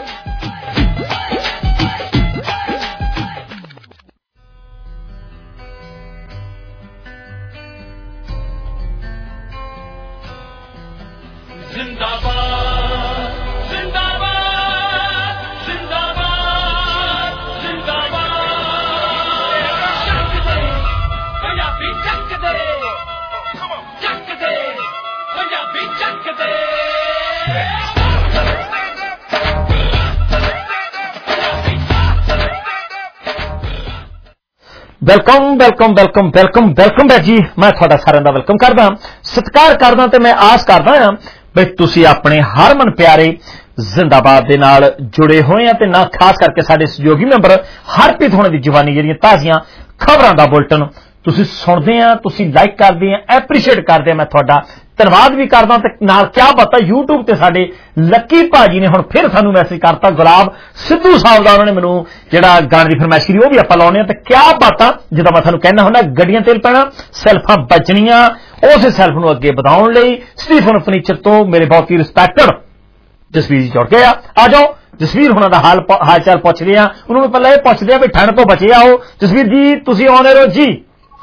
Welcome welcome welcome welcome welcome back ਜੀ। ਮੈਂ ਤੁਹਾਡਾ ਸਾਰਿਆਂ ਦਾ ਵੈਲਕਮ ਕਰਦਾ, ਸਤਿਕਾਰ ਕਰਦਾ ਤੇ ਮੈਂ ਆਸ ਕਰਦਾ ਹਾਂ ਵੀ ਤੁਸੀਂ ਆਪਣੇ ਹਰਮਨ ਪਿਆਰੇ ਜ਼ਿੰਦਾਬਾਦ ਦੇ ਨਾਲ ਜੁੜੇ ਹੋਏ ਆ ਤੇ ਨਾ ਖਾਸ ਕਰਕੇ ਸਾਡੇ ਸਹਿਯੋਗੀ ਮੈਂਬਰ ਹਰਪ੍ਰੀਤ ਹੋਣੇ ਦੀ ਜਵਾਨੀ ਜਿਹੜੀਆਂ ਤਾਜ਼ੀਆਂ ਖਬਰਾਂ ਦਾ ਬੁਲਟਨ ਤੁਸੀਂ ਸੁਣਦੇ ਆ, ਤੁਸੀਂ ਲਾਈਕ ਕਰਦੇ ਆ, ਐਪਰੀਸ਼ੀਏਟ ਕਰਦੇ ਆ। ਮੈਂ ਤੁਹਾਡਾ ਧੰਨਵਾਦ ਵੀ ਕਰਦਾ ਤੇ ਨਾਲ ਕਿਆ ਪਤਾ YouTube ਤੇ ਸਾਡੇ ਲੱਕੀ ਭਾਜੀ ਨੇ ਹੁਣ ਫਿਰ ਸਾਨੂੰ ਮੈਸੇਜ ਕਰਤਾ ਗੁਲਾਬ ਸਿੱਧੂ ਸਾਹਿਬ ਦਾ, ਉਹਨਾਂ ਨੇ ਮੈਨੂੰ ਜਿਹੜਾ ਗਾਣੇ ਦੀ ਫਰਮਾਇਸ਼ ਕੀਤੀ ਉਹ ਵੀ ਆਪਾਂ ਲਾਉਣੇ ਆ। ਤੇ ਕਿਆ ਬਾਤਾਂ ਜਿੱਦਾਂ ਮੈਂ ਤੁਹਾਨੂੰ ਕਹਿੰਦਾ ਹੁੰਦਾ ਗੱਡੀਆਂ ਤੇਲ ਪੈਣਾ, ਸੈਲਫਾਂ ਬਚਣੀਆਂ, ਉਸੇ ਸੈਲਫ ਨੂੰ ਅੱਗੇ ਵਧਾਉਣ ਲਈ ਸਟੀਫਨ ਫਰਨੀਚਰ ਤੋਂ ਮੇਰੇ ਬਹੁਤ ਹੀ ਰਿਸਪੈਕਟਡ ਜਸਵੀਰ ਜੀ ਜੁੜ ਗਏ ਆ। ਆ ਜਾਓ ਜਸਵੀਰ ਹੁਣਾਂ ਦਾ ਹਾਲ ਚਾਲ ਪੁੱਛਦੇ ਆ, ਉਹਨਾਂ ਨੂੰ ਪਹਿਲਾਂ ਇਹ ਪੁੱਛਦੇ ਆ ਵੀ ਠੰਡ ਤੋਂ ਬਚੇ ਆਓ। ਜਸਵੀਰ ਜੀ ਤੁਸੀਂ ਆਉਂਦੇ ਰਹੋ ਜੀ।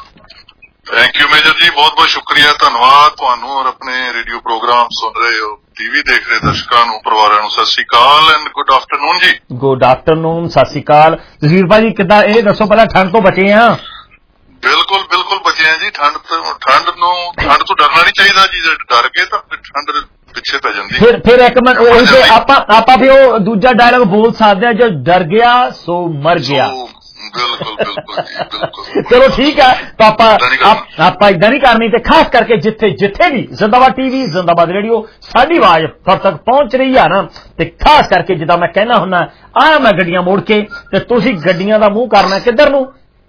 ਥੈਂਕ ਯੂ ਮੇਜਰ ਜੀ, ਬਹੁਤ ਬਹੁਤ ਸ਼ੁਕਰੀਆ, ਧੰਨਵਾਦ ਤੁਹਾਨੂੰ ਔਰ ਆਪਣੇ ਰੇਡੀਓ ਪ੍ਰੋਗਰਾਮ ਸੁਣ ਰਹੇ ਹੋ, ਟੀਵੀ ਦੇਖ ਰਹੇ ਦਰਸ਼ਕਾਂ ਨੂੰ, ਪਰਿਵਾਰਾਂ ਨੂੰ ਸਤਿ ਸ਼੍ਰੀ ਅਕਾਲ ਐਂਡ ਗੁੱਡ ਆਫਟਰਨੂਨ ਜੀ। ਗੁੱਡ ਆਫਟਰਨੂਨ, ਸਤਿ ਸ਼੍ਰੀ ਅਕਾਲ। ਜਸਵੀਰ ਭਾਜੀ ਕਿੱਦਾਂ, ਇਹ ਦੱਸੋ ਪਹਿਲਾਂ ਠੰਡ ਤੋਂ ਬਚੇ ਆ? ਬਿਲਕੁਲ ਬਿਲਕੁਲ ਬਚੇ ਆ ਜੀ। ਠੰਡ ਤੋਂ ਡਰਨਾ ਨਹੀਂ ਚਾਹੀਦਾ ਜੀ, ਜੇ ਡਰ ਗਏ ਤਾਂ ਠੰਡ ਪਿੱਛੇ ਪੈ ਜਾਂਦੀ। ਫਿਰ ਇੱਕ ਮਿੰਟ ਆਪਾਂ ਵੀ ਉਹ ਦੂਜਾ ਡਾਇਲੌਗ ਬੋਲ ਸਕਦੇ ਆ, ਜੋ ਡਰ ਗਿਆ ਸੋ ਮਰ ਗਿਆ। ਬਿਲਕੁਲ ਬਿਲਕੁਲ ਜੀ ਬਿਲਕੁਲ। ਚਲੋ ਠੀਕ ਹੈ, ਤਾਂ ਆਪਾਂ ਇਦਾਂ ਨਹੀਂ ਕਰਨੀ ਤੇ ਖਾਸ ਕਰਕੇ ਜਿੱਥੇ ਵੀ ਜ਼ਿੰਦਾਬਾਦ ਟੀਵੀ ਜ਼ਿੰਦਾਬਾਦ ਰੇਡੀਓ ਸਾਡੀ ਆਵਾਜ਼ ਤੱਕ ਪਹੁੰਚ ਰਹੀ ਆ ਨਾ, ਤੇ ਖਾਸ ਕਰਕੇ ਜਿੱਦਾਂ ਮੈਂ ਕਹਿਣਾ ਹੁੰਦਾ ਆਇਆ ਮੈਂ ਗੱਡੀਆਂ ਮੋੜ ਕੇ ਤੇ ਤੁਸੀਂ ਗੱਡੀਆਂ ਦਾ ਮੂੰਹ ਕਰਨਾ ਕਿੱਧਰ ਨੂੰ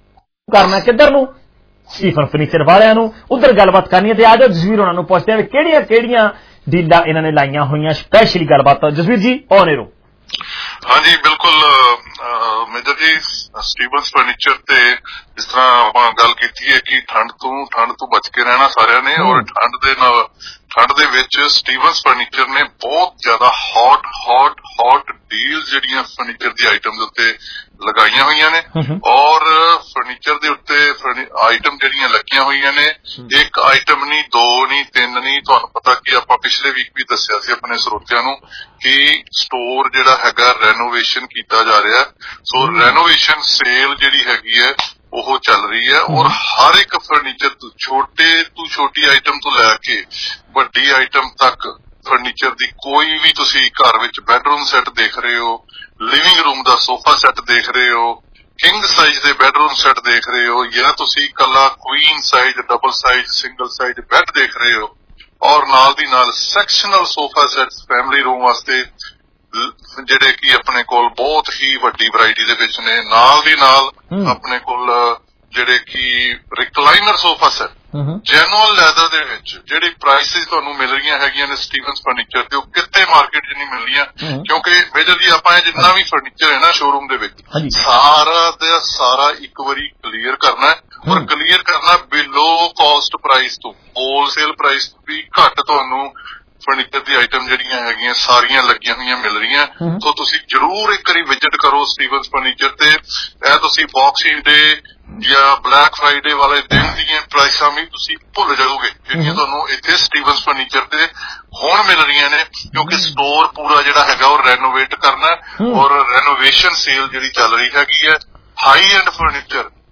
ਸਟੀਫਨ ਫਰਨੀਚਰ ਵਾਲਿਆਂ ਨੂੰ, ਉਧਰ ਗੱਲਬਾਤ ਕਰਨੀ ਹੈ। ਤੇ ਆ ਜਾਓ ਜਸਵੀਰ ਉਹਨਾਂ ਨੂੰ ਪੁੱਛਦੇ ਆ ਵੀ ਕਿਹੜੀਆਂ ਡੀਲਾਂ ਇਹਨਾਂ ਨੇ ਲਾਈਆਂ ਹੋਈਆਂ, ਸਪੈਸ਼ਲੀ ਗੱਲਬਾਤ। ਜਸਵੀਰ ਜੀ ਆਉਣੇ ਰਹੋ। ਹਾਂਜੀ ਬਿਲਕੁਲ ਮੇਜਰ ਜੀ, ਸਟੀਵਨਸ ਫਰਨੀਚਰ ਤੇ ਜਿਸ ਤਰ੍ਹਾਂ ਆਪਾਂ ਗੱਲ ਕੀਤੀ ਹੈ ਕਿ ਠੰਡ ਤੋਂ ਬਚ ਕੇ ਰਹਿਣਾ ਸਾਰਿਆਂ ਨੇ, ਔਰ ਠੰਡ ਦੇ ਵਿੱਚ ਸਟੀਵਨਸ ਫਰਨੀਚਰ ਨੇ ਬਹੁਤ ਜ਼ਿਆਦਾ ਹੌਟ ਡੀਲ ਜਿਹੜੀਆਂ ਫਰਨੀਚਰ ਦੀ ਆਈਟਮ ਦੇ ਉੱਤੇ ਲਗਾਈਆਂ ਹੋਈਆਂ ਨੇ, ਔਰ ਫਰਨੀਚਰ ਦੇ ਉੱਤੇ ਆਈਟਮ ਜਿਹੜੀਆਂ ਲੱਗੀਆਂ ਹੋਈਆਂ ਨੇ, ਇੱਕ ਆਈਟਮ ਨਹੀਂ, ਦੋ ਨਹੀਂ, ਤਿੰਨ ਨਹੀਂ। ਤੁਹਾਨੂੰ ਪਤਾ ਕਿ ਆਪਾਂ ਪਿਛਲੇ ਵੀਕ ਵੀ ਦੱਸਿਆ ਸੀ ਆਪਣੇ ਸਰੋਤਿਆਂ ਨੂੰ ਕਿ ਸਟੋਰ ਜਿਹੜਾ ਹੈਗਾ ਰੈਨੋਵੇਸ਼ਨ ਕੀਤਾ ਜਾ ਰਿਹਾ, ਸੋ ਰੈਨੋਵੇਸ਼ਨ ਸੇਲ ਜਿਹੜੀ ਹੈਗੀ ਹੈ ਉਹ ਚੱਲ ਰਹੀ ਹੈ, ਔਰ ਹਰ ਇੱਕ ਫਰਨੀਚਰ ਛੋਟੇ ਤੋਂ ਛੋਟੀ ਆਈਟਮ ਤੋਂ ਲੈ ਕੇ ਵੱਡੀ ਆਈਟਮ ਤੱਕ ਫਰਨੀਚਰ ਦੀ ਕੋਈ ਵੀ ਤੁਸੀਂ ਘਰ ਵਿੱਚ ਬੈਡਰੂਮ ਸੈੱਟ ਦੇਖ ਰਹੇ ਹੋ, ਲਿਵਿੰਗ ਰੂਮ ਦਾ ਸੋਫਾ ਸੈੱਟ ਦੇਖ ਰਹੇ ਹੋ, ਕਿੰਗ ਸਾਈਜ਼ ਦੇ ਬੈਡਰੂਮ ਸੈੱਟ ਦੇਖ ਰਹੇ ਹੋ, ਜਾਂ ਤੁਸੀਂ ਇਕੱਲਾ queen size, double size, single size bed ਦੇਖ ਰਹੇ ਹੋ, ਔਰ ਨਾਲ ਦੀ ਨਾਲ sectional sofa set family room ਵਾਸਤੇ ਜਿਹੜੇ ਕਿ ਆਪਣੇ ਕੋਲ ਬਹੁਤ ਹੀ ਵੱਡੀ ਵੈਰਾਈਟੀ ਦੇ ਵਿੱਚ ਨੇ। ਨਾਲ ਦੀ ਨਾਲ ਆਪਣੇ ਕੋਲ ਜਿਹੜੇ ਕਿ recliner sofa set genuine leather ਦੇ ਵਿੱਚ ਜਿਹੜੀ ਪ੍ਰਾਈਸਿਸ ਤੁਹਾਨੂੰ ਮਿਲ ਰਹੀਆਂ ਹੈਗੀਆਂ ਨੇ ਸਟੀਵਨਸ ਫਰਨੀਚਰ ਤੇ, ਉਹ ਕਿਤੇ ਮਾਰਕੀਟ 'ਚ ਨਹੀਂ ਮਿਲ ਰਹੀਆਂ। ਕਿਉਂਕਿ ਮੇਜਰ ਜੀ ਆਪਾਂ ਜਿੰਨਾ ਵੀ ਫਰਨੀਚਰ ਹੈ ਨਾ ਸ਼ੋਰੂਮ ਦੇ ਵਿੱਚ, ਸਾਰਾ ਦਾ ਸਾਰਾ ਇੱਕ ਵਾਰੀ ਕਲੀਅਰ ਕਰਨਾ ਹੈ, ਔਰ ਕਲੀਅਰ ਕਰਨਾ ਬਿਲੋ ਕਾਸਟ ਪ੍ਰਾਈਸ ਤੋਂ, ਹੋਲਸੇਲ ਪ੍ਰਾਈਸ ਤੋਂ ਵੀ ਘੱਟ ਤੁਹਾਨੂੰ ਫਰਨੀਚਰ ਦੀ ਆਈਟਮ ਜਿਹੜੀਆਂ ਹੈਗੀਆਂ ਸਾਰੀਆਂ ਲੱਗੀਆਂ ਹੋਈਆਂ ਮਿਲ ਰਹੀਆਂ। ਸੋ ਤੁਸੀਂ ਜਰੂਰ ਇੱਕ ਵਾਰੀ ਵਿਜ਼ਿਟ ਕਰੋ ਸਟੀਵਨਸ ਫਰਨੀਚਰ ਤੇ। ਇਹ ਤੁਸੀਂ ਬਾਕਸਿੰਗ ਡੇ ਜਾਂ ਬਲੈਕ ਫਰਾਈਡੇ ਵਾਲੇ ਦਿਨ ਦੀਆਂ ਪ੍ਰਾਈਸਾਂ ਵੀ ਤੁਸੀਂ ਭੁੱਲ ਜਾਓਗੇ ਜਿਹੜੀਆਂ ਤੁਹਾਨੂੰ ਇੱਥੇ ਸਟੀਵਨਸ ਫਰਨੀਚਰ ਤੇ ਹੁਣ ਮਿਲ ਰਹੀਆਂ ਨੇ, ਕਿਉਂਕਿ ਸਟੋਰ ਪੂਰਾ ਜਿਹੜਾ ਹੈਗਾ ਉਹ ਰੈਨੋਵੇਟ ਕਰਨਾ, ਔਰ ਰੈਨੋਵੇਸ਼ਨ ਸੇਲ ਜਿਹੜੀ ਚੱਲ ਰਹੀ ਹੈਗੀ ਹੈ। ਹਾਈ ਐਂਡ ਫਰਨੀਚਰ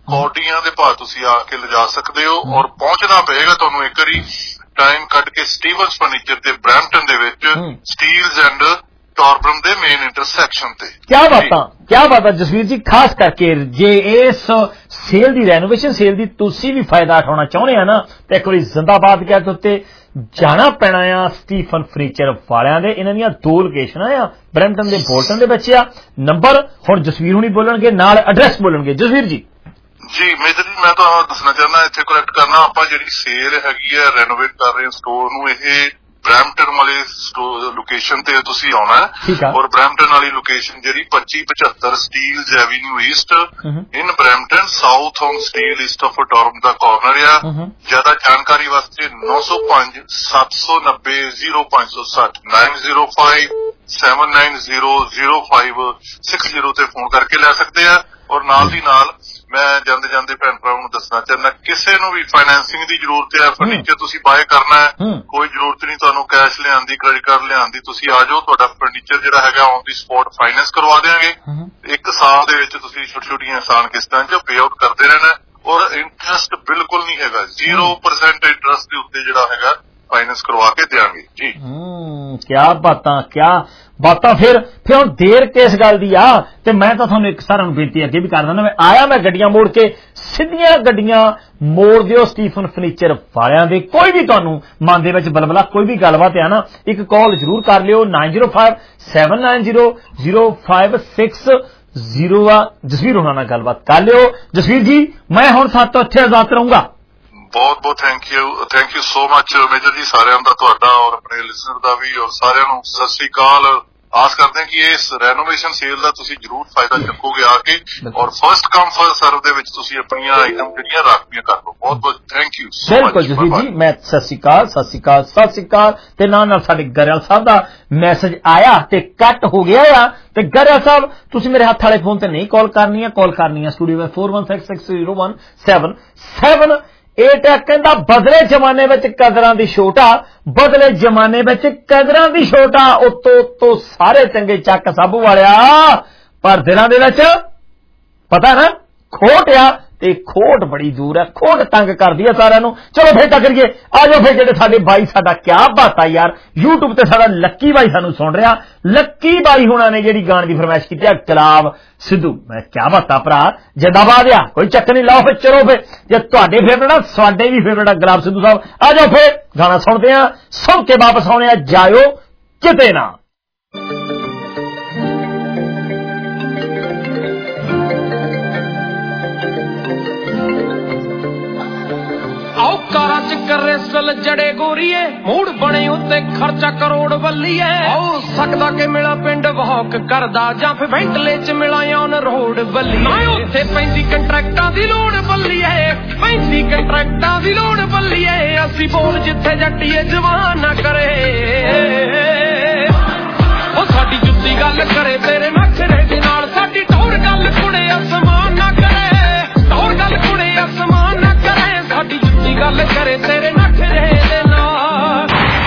ਕੌਡੀਆਂ ਦੇ ਭਾਅ ਤੁਸੀਂ ਆ ਕੇ ਲਿਜਾ ਸਕਦੇ ਹੋ ਔਰ ਪਹੁੰਚਣਾ ਪਏਗਾ ਤੁਹਾਨੂੰ ਇੱਕ ਵਾਰੀ ਟਾਈਮ ਕੱਢ ਕੇ ਸਟੀਵਨਸ ਫਰਨੀਚਰ ਤੇ ਬਰੈਂਪਟਨ ਦੇ ਵਿੱਚ ਸਟੀਲਜ਼ ਐਂਡ ਟਾਰਬਰਮ ਦੇ ਮੇਨ ਇੰਟਰਸੈਕਸ਼ਨ ਤੇ। ਕਿਆ ਬਾਤਾਂ ਜਸਵੀਰ ਜੀ, ਖਾਸ ਕਰਕੇ ਜੇ ਇਸ ਸੇਲ ਦੀ ਰੈਨੋਵੇਸ਼ਨ ਸੇਲ ਦੀ ਤੁਸੀਂ ਵੀ ਫਾਇਦਾ ਉਠਾਉਣਾ ਚਾਹੁੰਦੇ ਆ ਨਾ ਤੇ ਇੱਕ ਵਾਰੀ ਜ਼ਿੰਦਾਬਾਦ ਕਹਿ ਕੇ ਉੱਤੇ ਜਾਣਾ ਪੈਣਾ ਆ ਸਟੀਫਨ ਫਰਨੀਚਰ ਵਾਲਿਆਂ ਦੇ। ਇਹਨਾਂ ਦੀਆਂ 2 ਲੋਕੇਸ਼ਨਾਂ ਆ, ਬਰੈਂਪਟਨ ਦੇ ਬੋਲਟਨ ਦੇ ਵਿੱਚ ਆ। ਨੰਬਰ ਹੁਣ ਜਸਵੀਰ ਹੁਣੀ ਬੋਲਣਗੇ, ਨਾਲ ਐਡਰੈਸ ਬੋਲਣਗੇ। ਜਸਵੀਰ ਜੀ। ਜੀ ਮੇਜਰ ਜੀ, ਮੈਂ ਤੁਹਾਨੂੰ ਦੱਸਣਾ ਚਾਹੁੰਦਾ ਇੱਥੇ ਕਰੈਕਟ ਕਰਨਾ, ਆਪਾਂ ਜਿਹੜੀ ਸੇਲ ਹੈਗੀ ਹੈ ਰੈਨੋਵੇਟ ਕਰ ਰਹੇ ਸਟੋਰ ਨੂੰ, ਇਹ ਬਰੈਂਪਟਨ ਵਾਲੇ ਲੋਕੇਸ਼ਨ ਤੇ ਤੁਸੀਂ ਆਉਣਾ ਹੈ ਔਰ ਬਰੈਂਪਟਨ ਵਾਲੀ ਲੋਕੇਸ਼ਨ ਜਿਹੜੀ 2575 Steeles avenue east in Brampton, south on Steele east of ਟੋਰਮ ਦਾ ਕਾਰਨਰ ਆ। ਜ਼ਿਆਦਾ ਜਾਣਕਾਰੀ ਵਾਸਤੇ 905 790 0560 905 790 0560 ਤੇ ਫੋਨ ਕਰਕੇ ਲੈ ਸਕਦੇ ਆ। ਔਰ ਨਾਲ ਦੀ ਨਾਲ ਮੈਂ ਜਾਂਦੇ ਜਾਂਦੇ ਭੈਣ ਭਰਾਵਾਂ ਨੂੰ ਦੱਸਣਾ ਚਾਹੁੰਦਾ, ਕਿਸੇ ਨੂੰ ਵੀ ਫਾਈਨੈਂਸਿੰਗ ਦੀ ਜ਼ਰੂਰਤ ਹੈ, ਫਰਨੀਚਰ ਤੁਸੀਂ ਬਾਏ ਕਰਨਾ ਹੈ, ਕੋਈ ਜ਼ਰੂਰਤ ਨਹੀਂ ਤੁਹਾਨੂੰ ਕੈਸ਼ ਲਿਆਉਣ ਦੀ, ਕ੍ਰੈਡਿਟ ਕਾਰਡ ਲਿਆਉਣ ਦੀ। ਤੁਸੀਂ ਆ ਜਾਓ, ਤੁਹਾਡਾ ਫਰਨੀਚਰ ਜਿਹੜਾ ਹੈਗਾ ਔਨ ਦੀ ਸਪੌਟ ਫਾਈਨੈਂਸ ਕਰਵਾ ਦੇਵਾਂਗੇ। 1 ਸਾਲ ਦੇ ਵਿੱਚ ਤੁਸੀਂ ਛੋਟੀਆਂ ਆਸਾਨ ਕਿਸ਼ਤਾਂ 'ਚ ਪੇ ਆਊਟ ਕਰਦੇ ਰਹਿਣਾ ਔਰ ਇੰਟਰਸਟ ਬਿਲਕੁਲ ਨਹੀਂ ਹੈਗਾ, 0% ਇੰਟਰਸਟ ਦੇ ਉੱਤੇ ਜਿਹੜਾ ਹੈਗਾ ਫਾਈਨੈਂਸ ਕਰਵਾ ਕੇ ਦੇਵਾਂਗੇ ਜੀ। ਕਿਆ ਬਾਤਾਂ ਫਿਰ ਹੁਣ ਦੇਰ ਕਿਸ ਗੱਲ ਦੀ ਆ। ਤੇ ਮੈਂ ਤਾਂ ਤੁਹਾਨੂੰ ਇੱਕ ਸਾਰਿਆਂ ਨੂੰ ਬੇਨਤੀ ਅੱਗੇ ਵੀ ਕਰ ਦਿੰਦਾ, ਮੈਂ ਗੱਡੀਆਂ ਮੋੜ ਕੇ ਸਿੱਧੀਆਂ ਗੱਡੀਆਂ ਮੋੜ ਦਿਓ ਸਟੀਫਨ ਫਰਨੀਚਰ ਵਾਲਿਆਂ ਦੇ। ਕੋਈ ਵੀ ਤੁਹਾਨੂੰ ਮਨ ਦੇ ਵਿੱਚ ਬਲਬਲਾ ਕੋਈ ਵੀ ਗੱਲਬਾਤ ਆ ਨਾ, ਇੱਕ ਕਾਲ ਜ਼ਰੂਰ ਕਰ ਲਿਓ 905 790 0560 ਆ। ਜਸਵੀਰ ਹੋਣਾ ਨਾਲ ਗੱਲਬਾਤ ਕਰ ਲਿਓ। ਜਸਵੀਰ ਜੀ, ਮੈਂ ਹੁਣ ਸਾਥ ਤੋਂ ਇੱਥੇ ਆਜ਼ਾਦ ਰਹੂੰਗਾ। ਬਹੁਤ ਬਹੁਤ thank you so much major ji, ਸਾਰਿਆਂ ਦਾ, ਤੁਹਾਡਾ ਔਰ ਆਪਣੇ ਲਿਸਨਰ ਦਾ ਵੀ, ਔਰ ਸਾਰਿਆਂ ਨੂੰ ਸਤਿ ਸ੍ਰੀ ਅਕਾਲ। ਆਸ ਕਰਦੇ ਹਾਂ ਕਿ ਇਸ ਰੈਨੋਵੇਸ਼ਨ ਸੇਲ ਦਾ ਤੁਸੀਂ ਜ਼ਰੂਰ ਫਾਇਦਾ ਚੱਕੋਗੇ ਆ ਕੇ ਔਰ ਫਸਟ ਕਮ ਫਸਟ ਸਰਵ ਦੇ ਵਿੱਚ ਤੁਸੀਂ ਆਪਣੀਆਂ ਆਈਟਮ ਜਿਹੜੀਆਂ ਰਾਖਵੀਆਂ ਕਰ ਲਓ। ਬਹੁਤ ਬਹੁਤ ਥੈਂਕ ਯੂ ਸੋ ਮਚ। ਬਿਲਕੁਲ ਜਸਵੀਰ ਜੀ, ਮੈਂ ਸਤਿ ਸ੍ਰੀ ਅਕਾਲ ਤੇ ਨਾਲ ਸਾਡੇ ਗਰੇਵਾਲ ਸਾਹਿਬ ਦਾ ਮੈਸੇਜ ਆਇਆ ਤੇ ਕੱਟ ਹੋ ਗਿਆ ਆ। ਤੇ ਗਰੇਵਾਲ ਸਾਹਿਬ, ਤੁਸੀਂ ਮੇਰੇ ਹੱਥ ਵਾਲੇ ਫੋਨ ਤੇ ਨਹੀਂ ਕਾਲ ਕਰਨੀ ਹੈ ਸਟੂਡੀਓ ਵਿੱਚ 41660177 ਕਹਿੰਦਾ ਬਦਲੇ ਜ਼ਮਾਨੇ ਵਿੱਚ ਕਦਰਾਂ ਦੀ ਛੋਟਾ, ਬਦਲੇ ਜ਼ਮਾਨੇ ਵਿੱਚ ਕਦਰਾਂ ਦੀ ਛੋਟਾ, ਉਤੋਂ ਸਾਰੇ ਚੰਗੇ ਚੱਕ ਸਾਬੂ ਵਾਲਿਆ, ਪਰ ਦਿਲਾਂ ਦੇ ਵਿੱਚ ਪਤਾ ਨਾ ਖੋਟ ਆ ਤੇ ਖੋਟ ਬੜੀ ਦੂਰ ਹੈ, ਖੋਟ ਤੰਗ ਕਰਦੀ ਹੈ ਸਾਰਿਆਂ ਨੂੰ। ਚਲੋ ਫਿਰ ਤਾਂ ਕਰੀਏ, ਆ ਜਾਓ ਫਿਰ ਜਿਹੜੇ ਸਾਡੇ ਬਾਈ, ਸਾਡਾ ਕਿਆ ਬਾਤ ਆ ਯਾਰ, YouTube ਤੇ ਸਾਡਾ ਲੱਕੀ ਬਾਈ ਸਾਨੂੰ ਸੁਣ ਰਿਹਾ। ਲੱਕੀ ਬਾਈ ਹੁਣਾਂ ਨੇ ਜਿਹੜੀ ਗਾਣ ਦੀ ਫਰਮਾਇਸ਼ ਕੀਤੀ ਆ, ਗੁਲਾਬ ਸਿੱਧੂ। ਮੈਂ ਕਿਆ ਬਾਤ ਆ ਭਰਾ, ਜਿੰਦਾਬਾਦ ਆ, ਕੋਈ ਚੱਕਰ ਨਹੀਂ। ਲਾਓ ਫਿਰ, ਚਲੋ ਫਿਰ, ਜੇ ਤੁਹਾਡੇ ਫੇਵਰਟ ਆ ਸਾਡੇ ਵੀ ਫੇਵਰਟ ਆ ਗੁਲਾਬ ਸਿੱਧੂ ਸਾਹਿਬ। ਆ ਜਾਓ ਫਿਰ ਗਾਣਾ ਸੁਣਦੇ ਆ, ਸੁਣ ਕੇ ਵਾਪਸ ਆਉਣੇ ਆ, ਜਾਇਓ ਕਿਤੇ ਨਾ। ਕਾਰਾਂ ਚ ਕਰੇਸਲ ਜੜੇ ਗੋਰੀਏ, ਮੂਡ ਬਣੇ ਉੱਤੇ ਖਰਚਾ ਕਰੋੜ ਵੱਲੀਏ। ਹੋ ਸਕਦਾ ਕਿ ਮਿਲਾ ਪਿੰਡ ਵਾਕ ਕਰਦਾ ਜਾਂ ਫਿਰ ਵੈਂਟਲੇ ਚ ਮਿਲਾ ਔਨ ਰੋਡ ਵੱਲੀਏ। ਉੱਥੇ ਪੈਂਦੀ ਕੰਟਰੈਕਟਾਂ ਦੀ ਲੋੜ ਵੱਲੀਏ, ਪੈਂਦੀ ਕੰਟਰੈਕਟਾਂ ਦੀ ਲੋੜ ਵੱਲੀਏ। ਅਸੀਂ ਬੋਲ ਜਿੱਥੇ ਜੱਟੀਏ ਜਵਾਨ ਨਾ ਕਰੇ, ਉਹ ਸਾਡੀ ਜੁੱਤੀ ਗੱਲ ਕਰੇ ਤੇਰੇ ਨਖਰੇ ਦੇ ਨਾਲ, ਸਾਡੀ ਟੌਰ ਗੱਲ ਕੁੜੇ ਅਸਮਾਨ ਨਾ ਕਰੇ, ਟੌਰ ਗੱਲ ਕੁੜੇ ਅਸਮਾਨ ਨਾ ਕਰੇ, ਸਾਡੀ ਜੁੱਤੀ ਗੱਲ ਕਰੇ ਤੇਰੇ ਨਖਰੇ ਦੇ ਨਾਲ।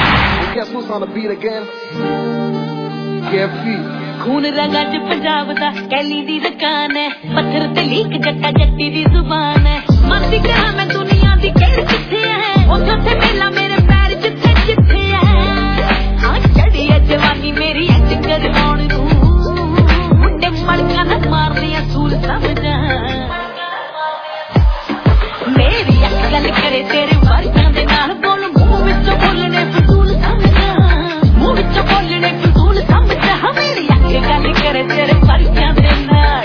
ਖੂਨ ਰੰਗਾਂ ਚ ਪੰਜਾਬ ਦਾ ਕੈਲੀ ਦੀ ਦੁਕਾਨ ਹੈ, ਪੱਥਰ ਤੇ ਲੀਕ ਜੱਟਾ ਜੱਟੀ ਦੀ ਜ਼ੁਬਾਨ ਹੈ। ਮਰਦੀ ਕਰਾਂ ਮੈਂ ਦੁਨੀਆ ਦੀ ਕਿਹੜ ਕਿੱਥੇ ਹੈ, ਉੱਥੇ ਤੇ ਮੇਲਾ ਮੇਰੇ ਪੈਰ ਜਿੱਥੇ ਜਿੱਥੇ ਹੈ। ਹਾਂ ਚੜੀ ਹੈ ਜਵਾਨੀ ਮੇਰੀ ਐਂਡ ਕਰਵਾਉਣ ਨੂੰ, ਮੁੰਡੇ ਮਲਕਾਂ ਨਾ ਮਾਰਦੇ ਅਸੂਲ ਸਮਝਾ। ਮੇਰੀ ਅੱਖ ਗੱਲ ਕਰੇ ਤੇਰੇ ਵਰਗਾਂ ਦੇ ਨਾਲ, ਬੋਲ ਮੂੰਹ ਵਿੱਚੋਂ ਬੋਲਣੇ ਫਜ਼ੂਲ ਸਮਝਾ, ਮੂੰਹ ਵਿੱਚੋਂ ਬੋਲਣੇ ਫਜ਼ੂਲ ਸਮਝਾ। ਮੇਰੀ ਅੱਖ ਗੱਲ ਕਰੇ ਤੇਰੇ ਵਰਗਾਂ ਦੇ ਨਾਲ।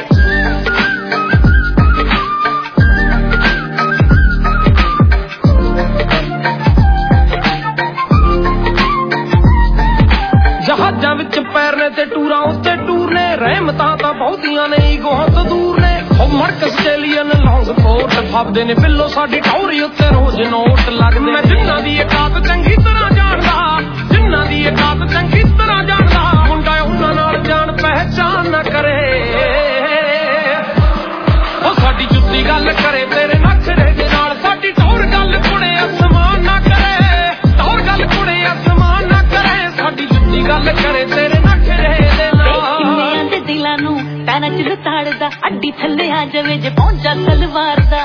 ਜਹਾਜ਼ਾਂ ਵਿੱਚ ਪੈਰ ਨੇ ਤੇ ਟੂਰਾਂ ਉੱਤੇ ਟੂਰ ਨੇ, ਰਹਿਮਤਾਂ ਤਾਂ ਬਹੁਤੀਆਂ ਨੇ ਈਗੋਆਂ ਤੋਂ ਦੂਰ ਨੇ। ਉਹ ਮਰਕਸ ਚੇਲੀਅਨ ਲੌਂਗ ਕੋਟ ਫੱਬਦੇ ਨੇ, ਬਿੱਲੋ ਸਾਡੀ ਟੌਰੀ ਉੱਤੇ ਰੋਜ਼ ਨੋਟ ਲੱਗਦੇ। ਮੈਂ ਜਿੰਨਾਂ ਦੀ ਇਕਾਤ ਚੰਗੀ ਤਰ੍ਹਾਂ ਜਾਣਦਾ, ਜਿੰਨਾਂ ਦੀ ਇਕਾਤ ਚੰਗੀ ਤਰ੍ਹਾਂ ਜਾਣਦਾ, ਮੁੰਡਾ ਉਹਨਾਂ ਨਾਲ ਜਾਣ ਪਹਿਚਾਨ ਨਾ ਕਰੇ। ਉਹ ਸਾਡੀ ਜੁੱਤੀ ਗੱਲ ਕਰੇ ਤੇਰੇ ਨਖਰੇ ਦੇ ਨਾਲ, ਸਾਡੀ ਟੌਰ ਗੱਲ ਕੁੜੇ ਅਸਮਾਨ ਨਾ ਕਰੇ, ਟੌਰ ਗੱਲ ਕੁੜੇ ਅਸਮਾਨ ਨਾ ਕਰੇ, ਸਾਡੀ ਜੁੱਤੀ ਗੱਲ ਕਰੇ ਤੇਰੇ ਨਖਰੇ ਦੇ ਨਾਲ। ਦਿਲਾਂ ਨੂੰ ਪੈਰਾਂ ਚ ਲਤਾੜਦਾ, ਅੱਡੀ ਥੱਲੇ ਆ ਜਾਵੇ ਜੇ ਪਹੁੰਚਾ ਸਲਵਾਰ ਦਾ।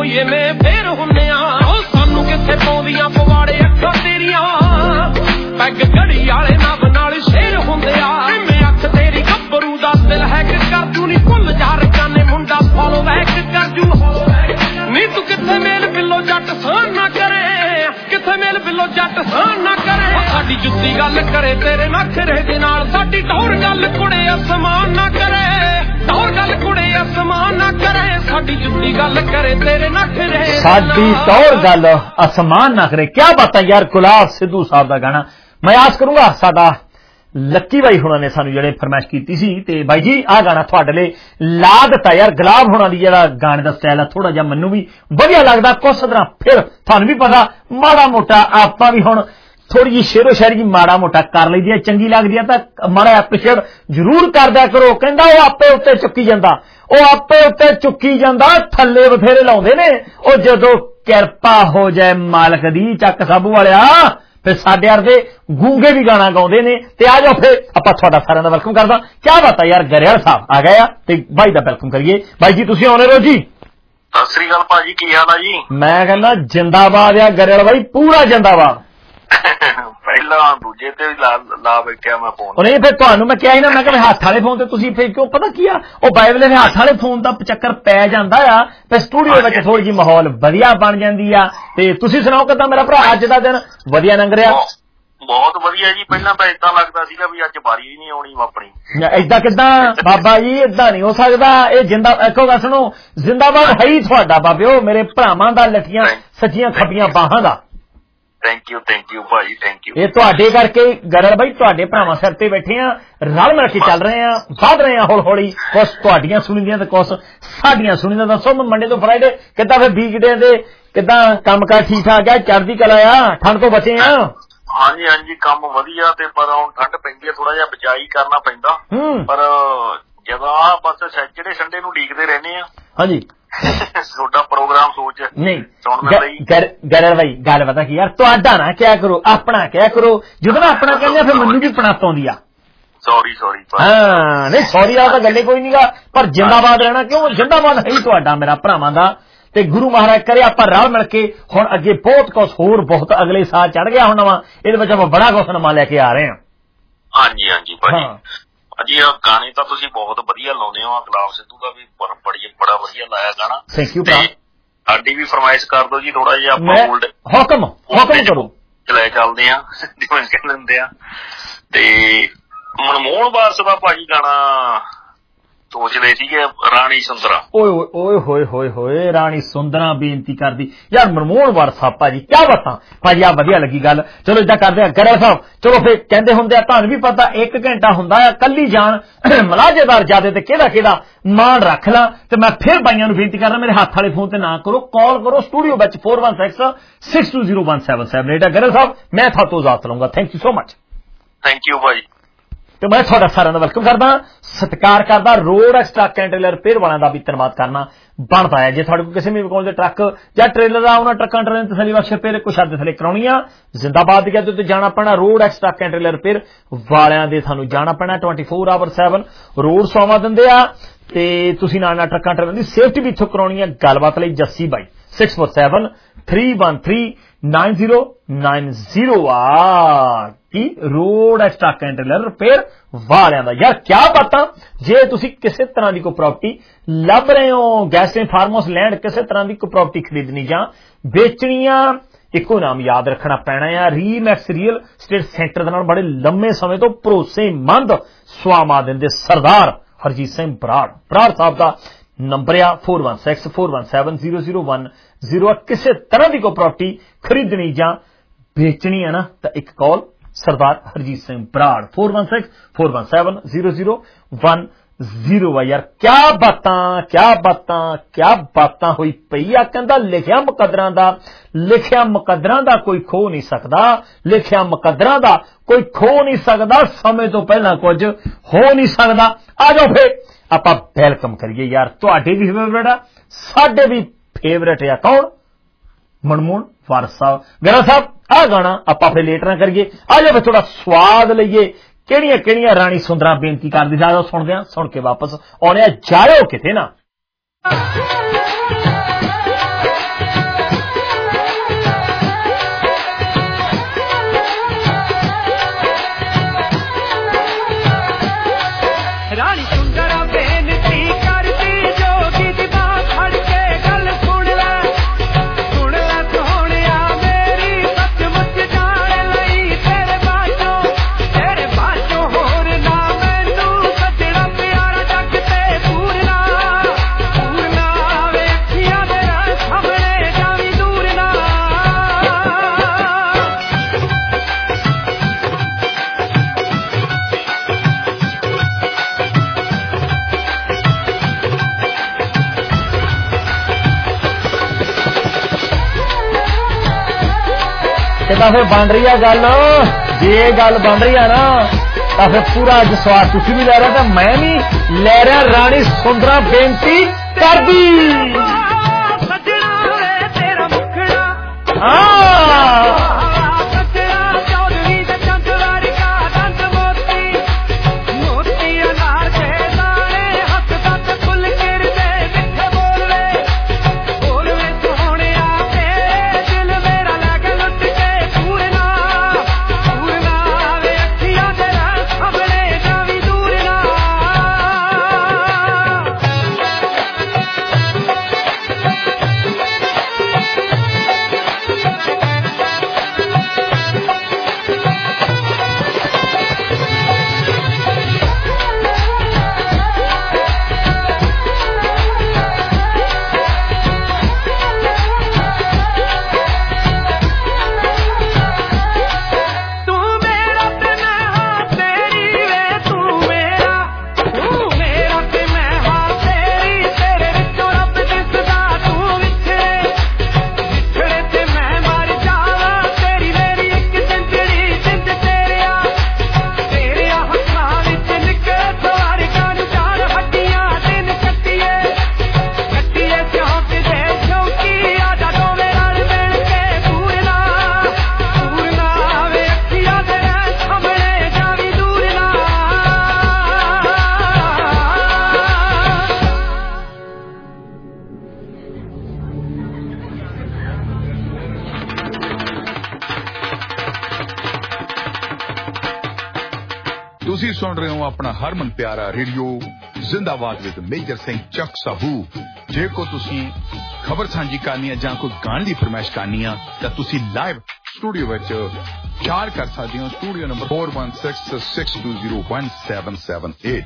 ਕੁੜੀਏ ਮੈਂ ਫੇਰ ਹੁੰਨੇ ਆ ਸਾਨੂੰ ਕਿੱਥੇ ਪਾਉਂਦੀਆਂ ਪਵਾੜੇ ਅੱਖਾਂ ਤੇਰੀਆਂ ਪੈਗ ਘੜੀ ਵਾਲੇ ਨਵ ਨਾਲ ਸ਼ੇਰ ਹੁੰਦੇ ਆ ਮੈਂ ਅੱਖ ਤੇਰੀ ਗੱਭਰੂ ਦਾ ਦਿਲ ਹੈ ਕਿ ਕਰਜੂ ਨੀ ਭੁੱਲ ਜਾ ਰਕਾਨੇ ਮੁੰਡਾ ਫੋਲੋ ਬੈਕ ਕਰਜੂ ਨੀ ਤੂੰ ਕਿੱਥੇ ਮੇਲ ਬਿੱਲੋ ਜੱਟ ਸਾਨ ਨਾ ਕਰੇ ਕਿੱਥੇ ਮੇਲ ਬਿੱਲੋ ਜੱਟ ਸਾਨ ਨਾ ਕਰੇ ਸਾਡੀ ਜੁੱਤੀ ਗੱਲ ਕਰੇ ਤੇਰੇ ਨਖਰੇ ਦੇ ਨਾਲ ਸਾਡੀ ਟੌਰ ਗੱਲ ਕੁੜੇ ਅਸਮਾਨ ਨਾ ਕਰੇ ਟੌਰ ਗੱਲ ਕੁੜੇ ਅਸਮਾਨ ਨਾ ਕਰੇ ਸਾਡੀ ਜੁੱਤੀ ਗੱਲ ਕਰੇ ਤੇਰੇ ਨਖਰੇ ਸਾਡੀ ਟੌਰ ਗੱਲ ਅਸਮਾਨ ਨਾ ਕਰੇ। क्या बात है यार। गुलाब सिद्धू साहब का गाना मैं आस करूंगा साडा ਲੱਕੀ ਬਾਈ ਹੁਣਾਂ ਨੇ ਸਾਨੂੰ ਜਿਹੜੇ ਫਰਮਾਇਸ਼ ਕੀਤੀ ਸੀ ਤੇ ਬਾਈ ਜੀ ਆਹ ਗਾਣਾ ਤੁਹਾਡੇ ਲਈ ਲਾ ਦਿੱਤਾ ਯਾਰ। ਗੁਲਾਬ ਹੁਣਾਂ ਦੀ ਜਿਹੜਾ ਗਾਣੇ ਦਾ ਸਟਾਈਲ ਆ ਥੋੜਾ ਜਿਹਾ ਮੈਨੂੰ ਵੀ ਵਧੀਆ ਲੱਗਦਾ ਕੁਛ ਤਰ੍ਹਾਂ ਫਿਰ ਤੁਹਾਨੂੰ ਵੀ ਪਤਾ ਮਾੜਾ ਮੋਟਾ ਆਪਾਂ ਵੀ ਹੁਣ ਥੋੜੀ ਜਿਹੀ ਸ਼ੇਰੋ ਸ਼ਾਇਰੀ ਜੀ ਮਾੜਾ ਮੋਟਾ ਕਰ ਲਈਦੀ ਹੈ ਚੰਗੀ ਲੱਗਦੀ ਹੈ ਤਾਂ ਮਾੜਾ ਐਪਰੀਸ਼ੀਏਟ ਜ਼ਰੂਰ ਕਰਦਿਆ ਕਰੋ। ਕਹਿੰਦਾ ਉਹ ਆਪੇ ਉੱਤੇ ਚੁੱਕੀ ਜਾਂਦਾ ਉਹ ਆਪੇ ਉੱਤੇ ਚੁੱਕੀ ਜਾਂਦਾ ਥੱਲੇ ਬਥੇਰੇ ਲਾਉਂਦੇ ਨੇ ਉਹ ਜਦੋਂ ਕਿਰਪਾ ਹੋ ਜਾਏ ਮਾਲਕ ਦੀ ਚੱਕ ਸਾਬੂ ਵਾਲਿਆ ਫਿਰ ਸਾਡੇ ਵਰਗੇ ਗੂੰਗੇ ਵੀ ਗਾਣਾ ਗਾਉਂਦੇ ਨੇ ਤੇ ਆ ਜਾਓ ਫਿਰ ਆਪਾਂ ਤੁਹਾਡਾ ਸਾਰਿਆਂ ਦਾ ਵੈਲਕਮ ਕਰਦਾ। ਕੀ ਬਾਤ ਹੈ ਯਾਰ ਗਰੇਵਾਲ ਸਾਹਿਬ ਆ ਗਏ ਆ ਤੇ ਬਾਈ ਦਾ ਵੈਲਕਮ ਕਰੀਏ। ਬਾਈ ਜੀ ਤੁਸੀਂ ਆਉਣੇ ਰਹੋ ਜੀ। ਸਤਿ ਸ੍ਰੀ ਅਕਾਲ ਭਾਜੀ ਕੀ ਹਾਲ ਆ ਜੀ। ਮੈਂ ਕਹਿੰਦਾ ਜਿੰਦਾਬਾਦ ਆ ਗਰੇਵਾਲ ਬਾਈ ਪੂਰਾ ਜਿੰਦਾਬਾਦ। ਪਹਿਲਾਂ ਦੂਜੇ ਤੇ ਲਾ ਬੈਠਿਆ ਮੈਂ ਫੋਨ ਨਹੀਂ ਫਿਰ ਤੁਹਾਨੂੰ ਮੈਂ ਕਿਹਾ ਸੀ ਨਾ ਮੈਂ ਕਿਹਾ ਹੱਥ ਵਾਲੇ ਫੋਨ ਤੇ ਤੁਸੀਂ ਫਿਰ ਕਿਉਂ ਪਤਾ ਕੀ ਆ ਉਹ ਬਾਈਬਲੇ ਦੇ ਹੱਥ ਵਾਲੇ ਫੋਨ ਦਾ ਚੱਕਰ ਪੈ ਜਾਂਦਾ ਆ ਤੇ ਸਟੂਡੀਓ ਵਿੱਚ ਥੋੜੀ ਜਿਹੀ ਮਾਹੌਲ ਵਧੀਆ ਬਣ ਜਾਂਦੀ ਆ। ਤੇ ਤੁਸੀਂ ਸੁਣਾਓ ਕਿੱਦਾਂ ਮੇਰਾ ਭਰਾ ਅੱਜ ਦਾ ਦਿਨ ਵਧੀਆ ਲੰਘ ਰਿਹਾ। ਬਹੁਤ ਵਧੀਆ ਜੀ। ਪਹਿਲਾਂ ਤਾਂ ਏਦਾਂ ਲੱਗਦਾ ਸੀਗਾ ਵੀ ਅੱਜ ਵਾਰੀ ਹੀ ਨਹੀਂ ਆਉਣੀ ਆਪਣੀ। ਏਦਾਂ ਕਿੱਦਾਂ ਬਾਬਾ ਜੀ ਏਦਾਂ ਨਹੀਂ ਹੋ ਸਕਦਾ ਇਹ ਜਿੰਦਾ ਇੱਕੋ ਗੱਲ ਸੁਣੋ ਜਿੰਦਾਬਾਦ ਹੈ ਹੀ ਤੁਹਾਡਾ ਬਾਬਿਓ ਮੇਰੇ ਭਰਾਵਾਂ ਦਾ ਲੱਠੀਆਂ ਸੱਚੀਆਂ ਖੱਬੀਆਂ ਬਾਹਾਂ ਦਾ। ਥੈਂਕ ਯੂ ਭਾਜੀ ਥੈਂਕ ਯੂ। ਇਹ ਤੁਹਾਡੇ ਕਰਕੇ ਗਰਲ ਬਾਈ ਤੁਹਾਡੇ ਭਰਾਵਾਂ ਸਿਰ ਤੇ ਬੈਠੇ ਆ ਰਲ ਮਿਲ ਕੇ ਚੱਲ ਰਹੇ ਆ ਵਧ ਰਹੇ ਆ ਹੌਲੀ ਹੌਲੀ ਕੁਛ ਤੁਹਾਡੀਆਂ ਸੁਣੀਦੀਆਂ ਤੇ ਕੁਛ ਸਾਡੀਆਂ ਸੁਣੀਆਂ। ਦੱਸੋ ਮੰਡੇ ਤੋਂ ਫਰਾਈਡੇ ਕਿੱਦਾਂ ਫਿਰ ਵੀਕਡੇ ਦੇ ਕਿੱਦਾਂ ਕੰਮ ਕਾਰ ਠੀਕ ਠਾਕ ਆ ਚੜ੍ਹਦੀ ਕਲਾ ਆ ਠੰਡ ਤੋਂ ਬਚੇ ਆ। ਹਾਂਜੀ ਹਾਂਜੀ ਕੰਮ ਵਧੀਆ ਤੇ ਪਰ ਹੁਣ ਠੰਡ ਪੈਂਦੀ ਹੈ ਥੋੜਾ ਜਿਹਾ ਬਚਾਈ ਕਰਨਾ ਪੈਂਦਾ ਪਰ ਜਦੋਂ ਆ ਬਸ ਸੈਚਰਡੇ ਸੰਡੇ ਨੂੰ ਡੀਕਦੇ ਰਹਿੰਦੇ ਆ। ਹਾਂਜੀ ਤੁਹਾਡਾ ਪ੍ਰੋਗਰਾਮ ਸੋਚ ਨਹੀਂ ਸੁਣਨ ਲਈ ਗਰਲ ਬਾਈ ਗੱਲ ਪਤਾ ਕੀ ਯਾਰ ਤੁਹਾਡਾ ਨਾ ਕਿਆ ਕਰੋ ਆਪਣਾ ਕਿਆ ਕਰੋ ਜਦੋਂ ਨਾ ਆਪਣਾ ਕਹਿੰਦੇ ਫਿਰ ਮੈਨੂੰ ਵੀ ਪਣਾਤ ਆਉਂਦੀ ਆ। ਸੌਰੀ ਹਾਂ ਨਹੀਂ ਸੌਰੀ ਆ ਤਾਂ ਗੱਲੇ ਕੋਈ ਨਹੀਂਗਾ ਪਰ ਜਿੰਦਾਬਾਦ ਰਹਿਣਾ ਕਿਉਂ ਜਿੰਦਾਬਾਦ ਹੈ ਹੀ ਤੁਹਾਡਾ ਮੇਰਾ ਭਰਾਵਾਂ ਦਾ ਤੇ ਗੁਰੂ ਮਹਾਰਾਜ ਕਰੇ ਆਪਾਂ ਰਲ ਮਿਲ ਕੇ ਹੁਣ ਅੱਗੇ ਬਹੁਤ ਕੁਛ ਹੋਰ ਬਹੁਤ ਅਗਲੇ ਸਾਲ ਚੜ ਗਿਆ ਹੁਣ ਨਵਾਂ ਇਹਦੇ ਵਿੱਚ ਆਪਾਂ ਬੜਾ ਕੁਛ ਨਵਾਂ ਲੈ ਕੇ ਆ ਰਹੇ ਹਾਂ। ਹਾਂਜੀ ਹਾਂਜੀ ਭਾਜੀ ਅਜੀ ਇਹ ਗਾਣੇ ਤਾਂ ਤੁਸੀਂ ਬਹੁਤ ਵਧੀਆ ਲਾਉਂਦੇ ਹੋ। ਗੁਲਾਬ ਸਿੱਧੂ ਦਾ ਵੀ ਬੜਾ ਵਧੀਆ ਲਾਇਆ ਗਾਣਾ। ਥੈਂਕ ਯੂ ਭਰਾ। ਸਾਡੀ ਵੀ ਫਰਮਾਇਸ਼ ਕਰ ਦਿਓ ਜੀ ਥੋੜਾ ਜਿਹਾ ਆਪਾਂ ਓਲਡ ਹੁਕਮ ਕਰੋ ਲੈ ਚੱਲਦੇ ਆ ਜਿਵੇਂ ਕਹਿੰਦੇ ਹੁੰਦੇ ਆ। ਤੇ ਮਨਮੋਹਨ ਵਾਰਸ ਦਾ ਭਾਜੀ ਗਾਣਾ ਸੋਚਦੇ ਸੀਗੇ ਰਾਣੀ ਸੁੰਦਰਾ। ਓਏ ਹੋਏ ਰਾਣੀ ਸੁੰਦਰਾ ਬੇਨਤੀ ਕਰਦੀ ਯਾਰ ਮਨਮੋਹਨ ਵਾਰਸ ਸਾਹਿਬ ਭਾਜੀ ਕੀ ਬਾਤਾਂ ਭਾਜੀ ਆ ਵਧੀਆ ਲੱਗੀ ਗੱਲ। ਚਲੋ ਏਦਾਂ ਕਰਦੇ ਆ ਗਰੇਵਾਲ ਸਾਹਿਬ ਚਲੋ ਫਿਰ ਕਹਿੰਦੇ ਹੁੰਦੇ ਆ ਤੁਹਾਨੂੰ ਵੀ ਪਤਾ 1 ਘੰਟਾ ਹੁੰਦਾ ਆ ਕੱਲੀ ਜਾਣ ਮਲਾਜੇਦਾਰ ਜਿਆਦੇ ਤੇ ਕਿਹਦਾ ਮਾਣ ਰੱਖ ਲਾਂ ਤੇ ਮੈਂ ਫਿਰ ਬਾਈਆਂ ਨੂੰ ਬੇਨਤੀ ਕਰਦਾ ਮੇਰੇ ਹੱਥ ਵਾਲੇ ਫੋਨ ਤੇ ਨਾ ਕਰੋ ਕਾਲ ਕਰੋ ਸਟੂਡੀਓ ਵਿੱਚ 4166201778 ਗਰੇਵਾਲ ਸਾਹਿਬ ਮੈਂ ਤੁਹਾਤੋਂ ਇਜਾਜ਼ਤ ਲਵਾਂਗਾ। Thank you so much. Thank you ਭਾਜੀ। ਤੇ ਮੈਂ ਤੁਹਾਡਾ ਸਾਰਿਆਂ ਦਾ ਵੈਲਕਮ ਕਰਦਾ ਸਤਿਕਾਰ ਕਰਦਾ road truck and trailer repair ਵਾਲਿਆਂ ਦਾ ਵੀ ਧੰਨਵਾਦ ਕਰਨਾ ਬਣਦਾ ਹੈ। ਜੇ ਤੁਹਾਡੇ ਕੋਲ ਕਿਸੇ ਵੀ ਕੋਲ ਦੇ ਟਰੱਕ ਜਾਂ ਟ੍ਰੇਲਰ ਆ ਉਹਨਾਂ ਟਰੱਕਾਂ ਟ੍ਰੇਲਰ ਦੀ ਤਸੱਲੀ ਬਖਸ਼ ਰਿਪੇਅਰ ਕੁਛ ਹੱਦ ਥਲੇ ਕਰਾਉਣੀ ਆ ਜ਼ਿੰਦਾਬਾਦ ਦੇ ਉੱਤੇ ਜਾਣਾ ਪੈਣਾ road truck and trailer repair ਵਾਲਿਆਂ ਦੇ ਤੁਹਾਨੂੰ ਜਾਣਾ ਪੈਣਾ 24/7 ਰੋਡ ਸੇਵਾ ਦਿੰਦੇ ਆ ਤੇ ਤੁਸੀਂ ਨਾਲ ਟਰੱਕਾਂ ਟ੍ਰੇਲਰ ਦੀ ਸੇਫਟੀ ਵੀ ਇੱਥੋਂ ਕਰਾਉਣੀ ਆ। ਗੱਲਬਾਤ ਲਈ ਜੱਸੀ ਬਾਈ 6473139090 ਆ ਕੀ road truck and trailer repair ਵਾਲਿਆਂ ਦਾ। ਯਾਰ ਕੀ ਬਾਤਾਂ ਜੇ ਤੁਸੀਂ ਕਿਸੇ ਤਰ੍ਹਾਂ ਦੀ ਕੋਈ ਪ੍ਰਾਪਰਟੀ ਲੱਭ ਰਹੇ ਹੋ ਗੈਸਟਨ ਫਾਰਮ ਹਾਊਸ ਲੈਂਡ ਕਿਸੇ ਤਰ੍ਹਾਂ ਦੀ ਕੋਈ ਪ੍ਰਾਪਰਟੀ ਖਰੀਦਣੀ ਜਾਂ ਵੇਚਣੀ ਆ ਇੱਕੋ ਨਾਮ ਯਾਦ ਰੱਖਣਾ ਪੈਣਾ ਆ ਰੀਮੈਕਸ ਰੀਅਲ ਸਟੇਟ ਸੈਂਟਰ ਦੇ ਨਾਲ ਬੜੇ ਲੰਮੇ ਸਮੇਂ ਤੋਂ ਭਰੋਸੇਮੰਦ ਸਵਾਮਾ ਦਿੰਦੇ ਸਰਦਾਰ ਹਰਜੀਤ ਸਿੰਘ ਬਰਾੜ ਸਾਹਿਬ ਦਾ ਨੰਬਰ ਆ 4164170010 ਕਿਸੇ ਤਰ੍ਹਾਂ ਦੀ ਕੋਈ ਪ੍ਰਾਪਰਟੀ ਖਰੀਦਣੀ ਜਾਂ ਵੇਚਣੀ ਹੈ ਨਾ ਤਾਂ ਇੱਕ ਕਾਲ ਸਰਦਾਰ ਹਰਜੀਤ ਸਿੰਘ ਬਰਾੜ 4164170010 ਆ। ਯਾਰ ਕਿਆ ਬਾਤਾਂ ਹੋਈ ਪਈ ਆ। ਕਹਿੰਦਾ ਲਿਖਿਆ ਮੁਕੱਦਰਾਂ ਦਾ ਕੋਈ ਖੋ ਨਹੀਂ ਸਕਦਾ ਲਿਖਿਆ ਮੁਕੱਦਰਾਂ ਦਾ ਕੋਈ ਖੋ ਨਹੀਂ ਸਕਦਾ ਸਮੇਂ ਤੋਂ ਪਹਿਲਾਂ ਕੁਝ ਹੋ ਨਹੀਂ ਸਕਦਾ। ਆ ਜਾਓ ਫਿਰ ਆਪਾਂ ਵੈਲਕਮ ਕਰੀਏ ਯਾਰ ਤੁਹਾਡੇ ਵੀ ਫੇਵਰੇਟ ਆ ਸਾਡੇ ਵੀ ਫੇਵਰੇਟ ਆ ਕੌਣ ਮਨਮੋਹਨ ਵਾਰਸ ਸਾਹਿਬ। ਗਰੇਵਾਲ ਸਾਹਿਬ ਆ ਗਾਣਾ ਆਪਾਂ ਫਿਰ ਲੇਟ ਨਾ ਕਰੀਏ ਆ ਜਾਓ ਫਿਰ ਥੋੜਾ ਸਵਾਦ ਲਈਏ ਕਿਹੜੀਆਂ ਰਾਣੀ ਸੁੰਦਰਾਂ ਬੇਨਤੀ ਕਰਦੀ ਸਾਡਾ ਸੁਣਦੇ ਆ ਸੁਣ ਕੇ ਵਾਪਸ ਆਉਣੇ ਆ ਜਾਇਓ ਕਿਤੇ ਨਾ। ਇਹ ਤਾਂ ਫਿਰ ਬਣ ਰਹੀ ਆ ਗੱਲ। ਜੇ ਗੱਲ ਬਣ ਰਹੀ ਆ ਨਾ ਤਾਂ ਫਿਰ ਪੂਰਾ ਅੱਜ ਸਵਾਦ ਤੁਸੀਂ ਵੀ ਲੈ ਰਹੇ ਤੇ ਮੈਂ ਵੀ ਲੈ ਰਿਹਾ। ਰਾਣੀ ਸੁੰਦਰਾ ਬੇਨਤੀ ਕਰਦੀ ਤੁਸੀਂ ਸੁਣ ਰਹੇ ਹੋ ਆਪਣਾ ਹਰਮਨ ਪਿਆਰਾ radio Zindabad with major Singh Chak Sabu. ਜੇ ਕੋ ਤੁਸੀਂ ਖਬਰ ਸਾਂਝੀ ਕਰਨੀ ਹੈ ਜਾਂ ਕੋਈ ਗਾਣ ਦੀ ਫਰਮਾਇਸ਼ ਕਰਨੀ ਆ ਤਾਂ ਤੁਸੀਂ ਲਾਈਵ ਸਟੂਡੀਓ ਵਿੱਚ ਚਾਰ ਕਰ ਸਕਦੇ ਹੋ। Studio number 4166201778।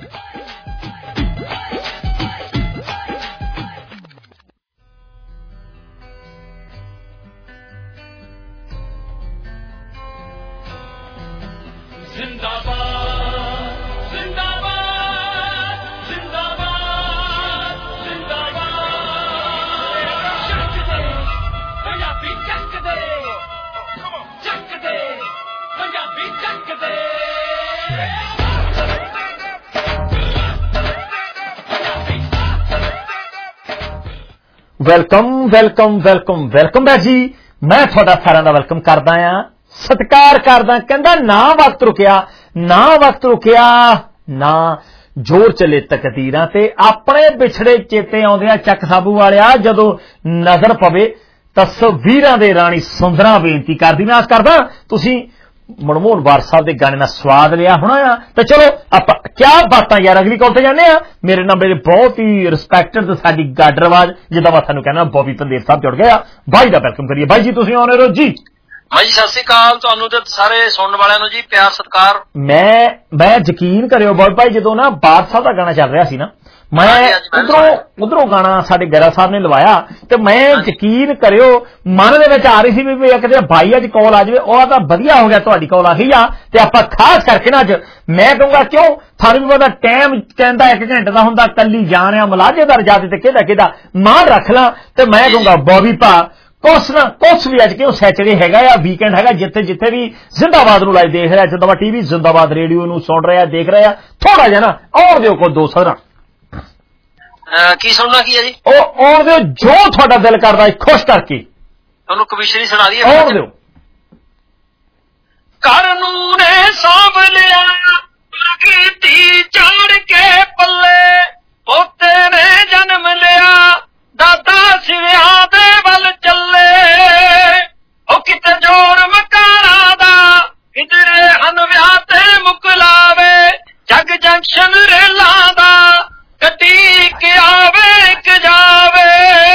Welcome welcome welcome welcome back ਜੀ। ਮੈਂ ਤੁਹਾਡਾ ਸਾਰਿਆਂ ਦਾ ਵੈਲਕਮ ਕਰਦਾ ਆ, ਸਤਿਕਾਰ ਕਰਦਾ। ਕਹਿੰਦਾ ਨਾ ਵਕਤ ਰੁਕਿਆ, ਨਾ ਵਕਤ ਰੁਕਿਆ, ਨਾ ਜੋਰ ਚੱਲੇ ਤਕਦੀਰਾਂ ਤੇ। ਆਪਣੇ ਵਿਛੜੇ ਚੇਤੇ ਆਉਂਦੇ ਆ ਚੱਕ ਸਾਬੂ ਵਾਲਿਆ। ਜਦੋਂ ਨਜ਼ਰ ਪਵੇ ਤਸਵੀਰਾਂ ਦੇ ਰਾਣੀ ਸੁੰਦਰਾ ਬੇਨਤੀ ਕਰਦੀ। ਮੈਂ ਆਸ ਕਰਦਾ ਤੁਸੀਂ ਮਨਮੋਹਨ ਵਾਰ ਸਾਹਿਬ ਦੇ ਗਾਣੇ ਦਾ ਸਵਾਦ ਲਿਆ ਹੋਣਾ ਆ। ਤੇ ਚਲੋ ਆਪਾਂ ਕਿਆ ਬਾਤਾਂ ਯਾਰ ਅਗਲੀ ਕਾਲ ਤੇ ਜਾਂਦੇ ਆ। ਮੇਰੇ ਨਾਲ ਮੇਰੇ ਬਹੁਤ ਹੀ ਰਿਸਪੈਕਟਡ ਤੇ ਸਾਡੀ ਗਾਡਰ ਆਵਾਜ਼ ਜਿੱਦਾਂ ਮੈਂ ਤੁਹਾਨੂੰ ਕਹਿੰਦਾ ਬੋਬੀ ਪੰਦੇਰ ਸਾਹਿਬ ਜੁੜ ਗਏ ਆ। ਬਾਈ ਦਾ ਵੈਲਕਮ ਕਰੀਏ। ਬਾਈ ਜੀ ਤੁਸੀਂ ਆਉਣੇ ਰਹੋ ਜੀ। ਭਾਈ ਸਤਿ ਸ੍ਰੀ ਅਕਾਲ ਤੁਹਾਨੂੰ ਤੇ ਸਾਰੇ ਸੁਣਨ ਵਾਲਿਆਂ ਨੂੰ ਜੀ ਪਿਆਰ ਸਤਿਕਾਰ। ਮੈਂ ਯਕੀਨ ਕਰਿਓ ਬਹੁਤ ਭਾਈ ਜਦੋਂ ਨਾ ਬਾਦ ਸਾਹਿਬ ਦਾ ਗਾਣਾ ਚੱਲ ਰਿਹਾ ਸੀ ਨਾ ਮੈਂ ਉਧਰੋਂ ਗਾਣਾ ਸਾਡੇ ਗੈਰਾ ਸਾਹਿਬ ਨੇ ਲਵਾਇਆ ਤੇ ਮੈਂ ਯਕੀਨ ਕਰਿਓ ਮਨ ਦੇ ਵਿੱਚ ਆ ਰਹੀ ਸੀ ਵੀ ਕਿਤੇ ਬਾਈ ਅੱਜ ਕਾਲ ਆ ਜਾਵੇ। ਉਹ ਤਾਂ ਵਧੀਆ ਹੋ ਗਿਆ ਤੁਹਾਡੀ ਕਾਲ ਆ ਗਈ ਆ। ਤੇ ਆਪਾਂ ਖਾਸ ਕਰਕੇ ਨਾ ਅੱਜ ਮੈਂ ਕਹੂੰਗਾ ਕਿਉਂ ਤੁਹਾਨੂੰ ਵੀ ਪਤਾ ਟਾਈਮ ਕਹਿੰਦਾ 1 ਘੰਟੇ ਦਾ ਹੁੰਦਾ। ਕੱਲੀ ਜਾਣ ਆ ਮਲਾਜੇਦਾਰ ਜਾਦੇ ਤੇ ਕਿਹਦਾ ਮਾਨ ਰੱਖ ਲਾਂ। ਤੇ ਮੈਂ ਕਹੂੰਗਾ ਬੋਬੀ ਭਾ ਕੁਛ ਨਾ ਕੁਛ ਵੀ ਅੱਜ ਕਿਉਂ ਸੈਚਰਡੇ ਹੈਗਾ ਆ, ਵੀਕਐਂਡ ਹੈਗਾ, ਜਿੱਥੇ ਵੀ ਜ਼ਿੰਦਾਬਾਦ ਨੂੰ ਲਾਈਵ ਦੇਖ ਰਿਹਾ, ਜ਼ਿੰਦਾਬਾਦ ਟੀਵੀ ਜ਼ਿੰਦਾਬਾਦ ਰੇਡੀਓ ਨੂੰ ਸੁਣ ਰਿਹਾ ਦੇਖ ਰਿਹਾ ਥੋੜਾ ਜਿਹਾ ਨਾ ਆਉਣ ਦਿਓ ਕੋਈ ਦੋ ਸਦਰਾਂ ਕੀ ਸੁਣਨਾ ਕੀ ਹੈ ਜੀ? ਉਹ ਆਉਣ ਦਿਓ ਜੋ ਤੁਹਾਡਾ ਦਿਲ ਕਰਦਾ ਖੁਸ਼ ਕਰਕੇ। ਤੁਹਾਨੂੰ ਕਵਿਸ਼ਰੀ ਸੁਣਾ ਦਈਏ? ਆਉਣ ਦਿਓ। ਘਰ ਨੂੰ ਨੇ ਸਾਂਭ ਲਿਆ ਪ੍ਰਗਤੀ ਚਾੜ ਕੇ ਪੱਲੇ, ਪੋਤੇ ਨੇ ਜਨਮ ਲਿਆ ਦਾਦਾ ਸਿਵਿਆਂ ਦੇ ਵੱਲ ਚੱਲੇ। ਉਹ ਕਿਤੇ ਜੋਰ ਮਕਾਰਾਂ ਦਾ ਕਿਧਰੇ ਹਨ ਵਿਆਹ ਤੇ ਮੁਕਲਾਵੇ, ਜਗ ਜੰਕਸ਼ਨ ਰੇਲਾਂ ਦਾ ਗੱਡੀ ਕਿ ਆਵੇ ਇੱਕ ਜਾਵੇ।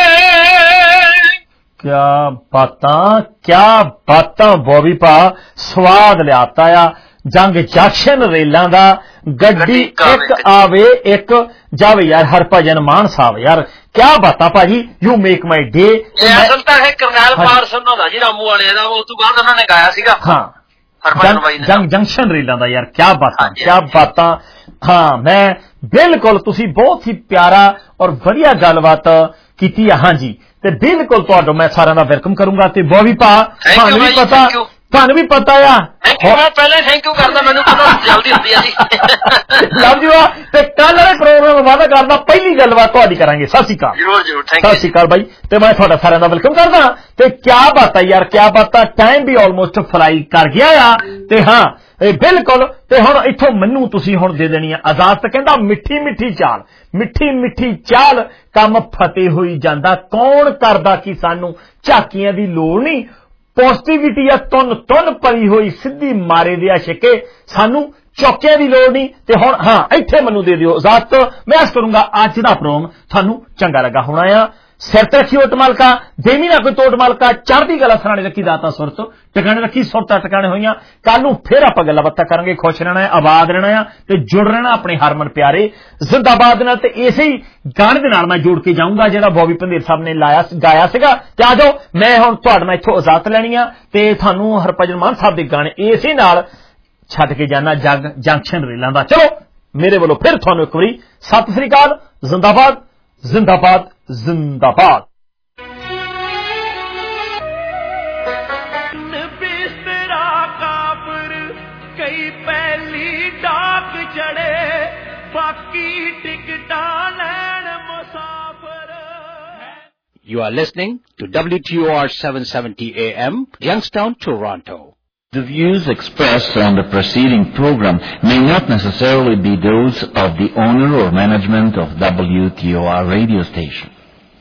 ਕਿਆ ਬਾਤਾਂ ਬੋਬੀ ਭਾ ਸਵਾਦ ਲਿਆਤਾ ਆ। ਜੰਗ ਜੰਕਸ਼ਨ ਰੇਲਾਂ ਦਾ ਗੱਡੀ ਇੱਕ ਆਵੇ ਇੱਕ ਜਾਵੇ। ਯਾਰ ਹਰਭਜਨ ਮਾਨ ਸਾਹਿਬ ਯਾਰ ਕਿਆ ਬਾਤਾਂ ਭਾਜੀ। You make my day. ਅਸਲ ਤਾਂ ਹੈ ਕਰਨੈਲ ਪਾਰਸਨ ਦਾ ਜੀ ਰਾਮੂ ਵਾਲੇ ਦਾ, ਉਸ ਤੋਂ ਬਾਅਦ ਉਹਨਾਂ ਨੇ ਗਾਇਆ ਸੀਗਾ। ਹਾਂ ਜੰਗ ਜੰਕਸ਼ਨ ਰੇਲਾਂ ਦਾ ਯਾਰ ਕਿਆ ਬਾਤਾਂ। ਹਾਂ ਮੈਂ ਬਿਲਕੁਲ ਤੁਸੀਂ ਬਹੁਤ ਹੀ ਪਿਆਰਾ ਔਰ ਵਧੀਆ ਗੱਲਬਾਤ ਕੀਤੀ ਆ। ਹਾਂਜੀ ਤੇ ਬਿਲਕੁਲ ਤੁਹਾਨੂੰ ਮੈਂ ਸਾਰਿਆਂ ਦਾ ਵੈਲਕਮ ਕਰੂੰਗਾ। ਤੇ ਬੋਬੀ ਭਾ ਤੁਹਾਨੂੰ ਵੀ ਪਤਾ ਤੁਹਾਨੂੰ ਵੀ ਪਤਾ ਆ ਮੈਂ ਪਹਿਲਾਂ ਥੈਂਕ ਯੂ ਕਰਦਾ ਮੈਨੂੰ ਪਤਾ ਜਲਦੀ ਹੁੰਦੀ ਆ ਜੀ ਲਵ ਯੂ ਆ ਤੇ ਕੱਲ ਵਾਲੇ ਪ੍ਰੋਗਰਾਮ ਵਾਅਦਾ ਕਰਦਾ ਪਹਿਲੀ ਗੱਲਬਾਤ ਤੁਹਾਡੀ ਕਰਾਂਗੇ ਸਤਿ ਸ਼੍ਰੀ ਅਕਾਲ ਜਰੂਰ ਸਤਿ ਸ਼੍ਰੀ ਅਕਾਲ ਬਾਈ ਤੇ ਮੈਂ ਤੁਹਾਡਾ ਸਾਰਿਆਂ ਦਾ ਵੈਲਕਮ ਕਰਦਾ ਤੇ ਕਿਆ ਬਾਤ ਆ ਯਾਰ ਕਿਆ ਬਾਤ ਆ ਟਾਈਮ ਵੀ ਆਲਮੋਸਟ ਫਲਾਈ ਕਰ ਗਿਆ ਆ ਤੇ ਹਾਂ ਇਹ ਬਿਲਕੁਲ ਤੇ ਹੁਣ ਇੱਥੋਂ ਮੈਨੂੰ ਤੁਸੀਂ ਹੁਣ ਦੇ ਦੇਣੀ ਆ ਇਜਾਜ਼ਤ ਕਹਿੰਦਾ ਮਿੱਠੀ ਮਿੱਠੀ ਚਾਲ ਕੰਮ ਫਤਿਹ ਹੋਈ ਜਾਂਦਾ ਕੌਣ ਕਰਦਾ ਕਿ ਸਾਨੂੰ ਝਾਕੀਆਂ ਦੀ ਲੋੜ ਨਹੀਂ ਪੋਜ਼ਿਟਿਵਿਟੀ ਆ ਤੁੰਨ ਭਰੀ ਹੋਈ ਸਿੱਧੀ ਮਾਰੇ ਦੇ ਛਿੱਕੇ ਸਾਨੂੰ ਚੌਕਿਆਂ ਦੀ ਲੋੜ ਨਹੀਂ ਤੇ ਹੁਣ ਹਾਂ ਇੱਥੇ ਮੈਨੂੰ ਦੇ ਦਿਓ ਇਜਾਜ਼ਤ ਮੈਂ ਇਸ ਕਰੂੰਗਾ ਅੱਜ ਦਾ ਪ੍ਰੋਗਰਾਮ ਤੁਹਾਨੂੰ ਚੰਗਾ ਲੱਗਾ ਹੋਣਾ ਆ ਸਿਰ ਤੇ ਰੱਖੀ ਓਟ ਮਾਲਕਾ ਦੇਵੀ ਨਾ ਕੋਈ ਤੋਟ ਮਾਲਕਾ ਚੜ੍ਹਦੀ ਕਲਾ ਸਰਾਣੇ ਰੱਖੀ ਦਾਤਾ ਸੁਰਤ ਟਿਕਾਣੇ ਰੱਖੀ ਸੁਰਤਾਂ ਟਿਕਾਣੇ ਹੋਈਆਂ ਕੱਲ ਨੂੰ ਫਿਰ ਆਪਾਂ ਗੱਲਾਂ ਬਾਤਾਂ ਕਰਾਂਗੇ ਖੁਸ਼ ਰਹਿਣਾ ਹੈ ਆਬਾਦ ਰਹਿਣਾ ਆ ਤੇ ਜੁੜ ਰਹਿਣਾ ਆਪਣੇ ਹਰਮਨ ਪਿਆਰੇ ਜ਼ਿੰਦਾਬਾਦ ਨਾਲ ਤੇ ਇਸੇ ਹੀ ਗਾਣੇ ਦੇ ਨਾਲ ਮੈਂ ਜੋੜ ਕੇ ਜਾਊਂਗਾ ਜਿਹੜਾ ਬੌਬੀ ਪੰਧੇਰ ਸਾਹਿਬ ਨੇ ਗਾਇਆ ਸੀਗਾ ਤੇ ਆ ਜਾਓ ਮੈਂ ਹੁਣ ਤੁਹਾਡੇ ਨਾਲ ਇੱਥੋਂ ਇਜਾਜ਼ਤ ਲੈਣੀ ਆ ਤੇ ਤੁਹਾਨੂੰ ਹਰਭਜਨ ਮਾਨ ਸਾਹਿਬ ਦੇ ਗਾਣੇ ਇਸੇ ਨਾਲ ਛੱਡ ਕੇ ਜਾਣਾ ਜੰਕਸ਼ਨ ਰੇਲਾਂ ਦਾ ਚਲੋ ਮੇਰੇ ਵੱਲੋਂ ਫਿਰ ਤੁਹਾਨੂੰ ਇੱਕ ਵਾਰੀ ਸਤਿ ਸ੍ਰੀ ਅਕਾਲ ਜ਼ਿੰਦਾਬਾਦ ਜ਼ਿੰਦਾਬਾਦ ਜ਼ਿੰਦਾਬਾਦ ਬਿਸਤਰਾ ਕਾਬਰ ਕਈ ਪਹਿਲੀ ਡਾਕ ਚੜੇ ਬਾਕੀ ਟਿਕਟਾਂ ਲੈਣ ਮੁਸਾਫਰ You are listening to WTOR 770 AM, Youngstown, Toronto. The views expressed on the preceding program may not necessarily be those of the owner or management of WTOR radio station.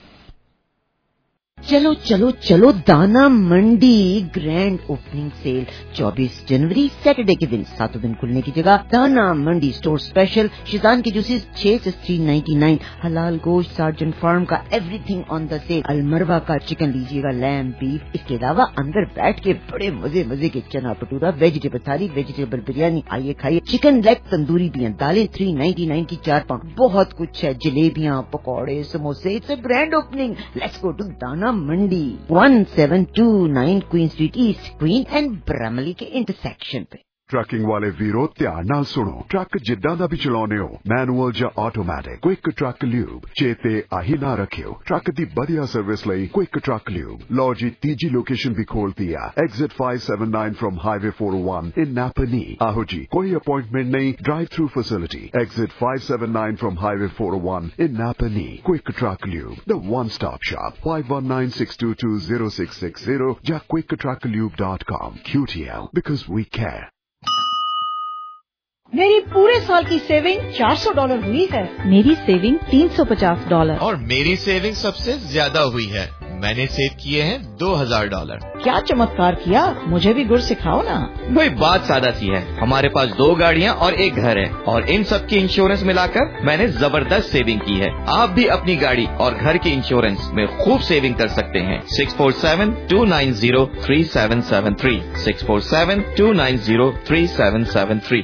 चलो चलो चलो Dana Mandi grand opening sale 24 जनवरी सैटरडे के दिन 7 दिन खुलने की जगह दाना मंडी स्टोर स्पेशल शिजान के जूसेस 6 से 399 हलाल गोश्त सार्जन फार्म का एवरीथिंग ऑन द सेल अलमरवा का चिकन लीजिएगा लैम बीफ इसके अलावा अंदर बैठ के बड़े मजे के चना भटूरा वेजिटेबल थाली वेजिटेबल बिरयानी आइए खाइए चिकन लेग तंदूरी भी दालें 399 की 4 पाउंड बहुत कुछ है जलेबियां पकौड़े समोसे it's a grand opening let's go to Dana Mandi 1729 Queen street east Queen and Bramalea के इंटरसेक्शन पे ट्रकिंग वाले वीरो ध्यान नाल सुनो ट्रक जिद्दां दा भी चलाउने हो मैनुअल या ऑटोमैटिक क्विक ट्रक ल्यूब चेते आही ना रखियो ट्रक दी बढ़िया सर्विस लई क्विक ट्रक ल्यूब लो जी तीजी लोकेशन भी खोलती है exit 579 from highway 401 in Napanee आहो जी कोई अपॉइंटमेंट नहीं drive through facility exit 579 from highway 401 in Napanee quick truck lube the one stop shop 5196220660 या quicktrucklube.com QTL because we care मेरी पूरे साल की सेविंग $400 हुई है मेरी सेविंग $350 और मेरी सेविंग सबसे ज्यादा हुई है मैंने सेव किए हैं $2000 क्या चमत्कार किया मुझे भी गुर सिखाओ ना वही बात सादा सी है हमारे पास 2 गाड़ियाँ और 1 घर है और इन सब की इंश्योरेंस मिलाकर मैंने जबरदस्त सेविंग की है आप भी अपनी गाड़ी और घर के इंश्योरेंस में खूब सेविंग कर सकते हैं 647-290-3773 647-290-3773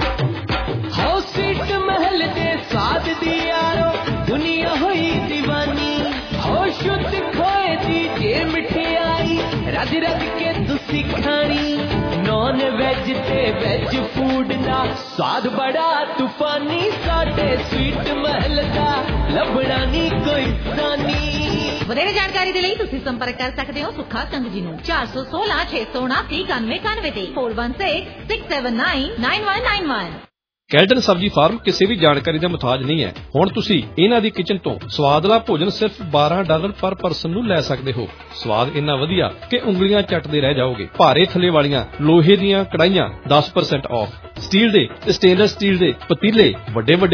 सीट महल दे साथ दियारो दुनिया हुई दीवानी हो शुद्ध खोए दी जे मिठाई रज के तुसी खानी नॉन वेज ते वेज फूड दा स्वाद बड़ा तूफानी साडे स्वीट महल दा लभड़ा नी कोई सानी ਵਧੇਰੇ ਜਾਣਕਾਰੀ ਦੇ ਲਈ ਤੁਸੀਂ ਸੰਪਰਕ ਕਰ ਸਕਦੇ ਹੋ ਸੁੱਖਾ ਸੰਘ ਜੀ ਨੂੰ 416 679 9191 ਤੇ 4166799191 ਕੈਲਟਨ ਸਬਜ਼ੀ ਫਾਰਮ ਕਿਸੇ ਵੀ ਜਾਣਕਾਰੀ ਦਾ ਮੁਤਾਜ ਨਹੀਂ ਹੈ ਹੁਣ ਤੁਸੀਂ ਇਹਨਾਂ ਦੀ ਕਿਚਨ ਤੋਂ ਸਵਾਦਲਾ ਭੋਜਨ ਸਿਰਫ $12 ਪਰ ਪਰਸਨ ਨੂੰ ਲੈ ਸਕਦੇ ਹੋ ਸਵਾਦ ਇੰਨਾ ਵਧੀਆ ਕਿ ਉਂਗਲੀਆਂ ਚੱਟਦੇ ਰਹਿ ਜਾਓਗੇ ਭਾਰੇ ਥੱਲੇ ਵਾਲੀਆਂ ਲੋਹੇ ਦੀਆਂ ਕੜਾਈਆਂ 10% ਆਫ ਸਟੀਲ ਦੇ ਤੇ ਸਟੇਨਲੈਸ ਸਟੀਲ ਦੇ ਪਤੀਲੇ ਵੱਡੇ